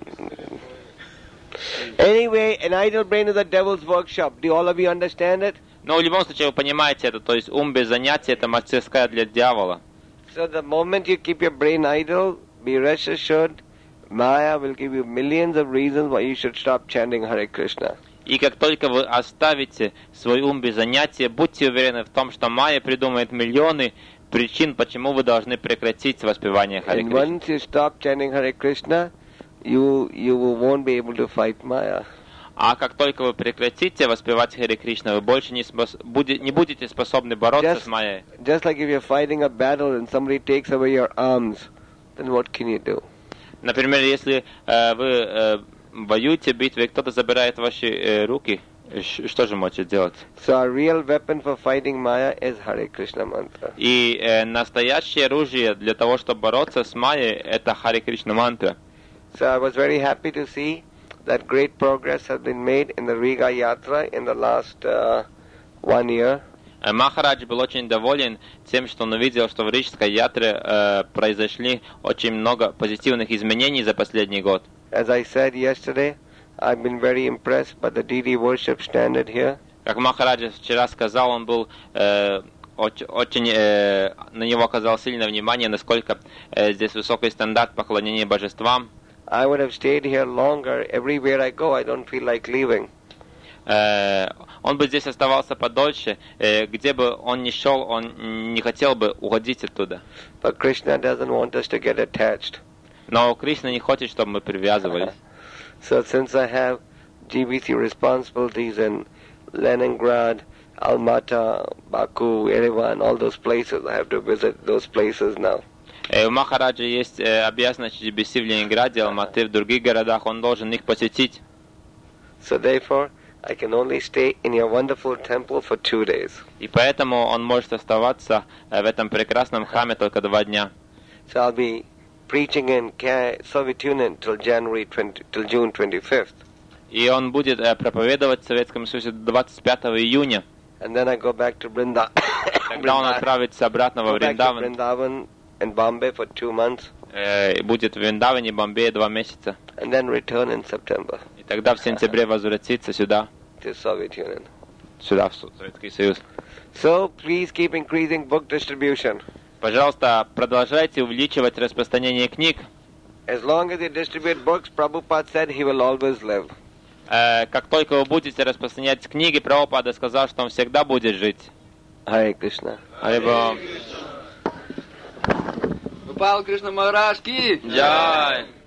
Anyway, an idle brain is the devil's workshop. Do all of you understand it? Но в любом случае вы понимаете это, то есть ум без занятий — это мастерская для дьявола. So the moment you keep your brain idle, be rest assured, Maya will give you millions of reasons why you should stop chanting Hare Krishna. И как только вы оставите свой ум без занятия, будьте уверены в том, что Майя придумает миллионы причин, почему вы должны прекратить воспевание Харе And Кришны. once you stop chanting Hare Krishna, you you won't be able to fight Maya. А как только вы прекратите воспевать Харе Кришна, вы больше не, спос... буде... не будете способны бороться Just, с Майей. just like if you're fighting a battle and somebody takes away your arms, then what can you do? Например, если э, вы э, воюете в битве, кто-то забирает ваши э, руки, ш- что же можете делать? So our real weapon for fighting Maya is Hare Krishna mantra. И э, настоящее оружие для того, чтобы бороться с Майей, это Харе Кришна мантра. So I was very happy to see that great progress has been made in the Riga Yatra in the last uh, one year. Э, Махарадж был очень доволен тем, что он увидел, что в Рижской ятре э, произошли очень много позитивных изменений за последний год. As I said yesterday, I've been very impressed by the D D worship standard here. Как Махараджа вчера сказал, он был э, очень, очень э, на него оказал сильное внимание, насколько э, здесь высокий стандарт поклонения божествам. I would have stayed here longer. Everywhere I go, I don't feel like leaving. Э, он бы здесь оставался подольше, э, где бы он ни шел, он не хотел бы уходить оттуда. But Krishna doesn't want us to get attached. Но Кришна не хочет, чтобы мы привязывались. So since I have G B C responsibilities in Leningrad, Almaty, Baku, Yerevan, all those places, I have to visit those places now. Э, у Махараджа есть э, обязанность Джи Би Си в Ленинграде, Алматы, в других городах, он должен их посетить. So therefore, I can only stay in your wonderful temple for two days. И поэтому он может оставаться э, в этом прекрасном храме только два дня. So I'll be preaching in Soviet Union till January twentieth, till June twenty-fifth. И он будет э, проповедовать в Советском Союзе двадцать пятого июня. And then I go back to Vrindavan. Тогда он отправится обратно во Go back to Вриндаван. Vrindavan and Bombay for two months. Э, и будет в Вриндаване, Бомбее два месяца. And then return in September И тогда в сентябре возвратится сюда, to Soviet Union. сюда, в Советский Союз. So please keep increasing book distribution. Пожалуйста, продолжайте увеличивать распространение книг. As long as you distribute books, Prabhupada said he will always live. Э, как только вы будете распространять книги, Прабхупада сказал, что он всегда будет жить. Hare Krishna. Либо... Гопал Кришна Махарадж ки! Джай!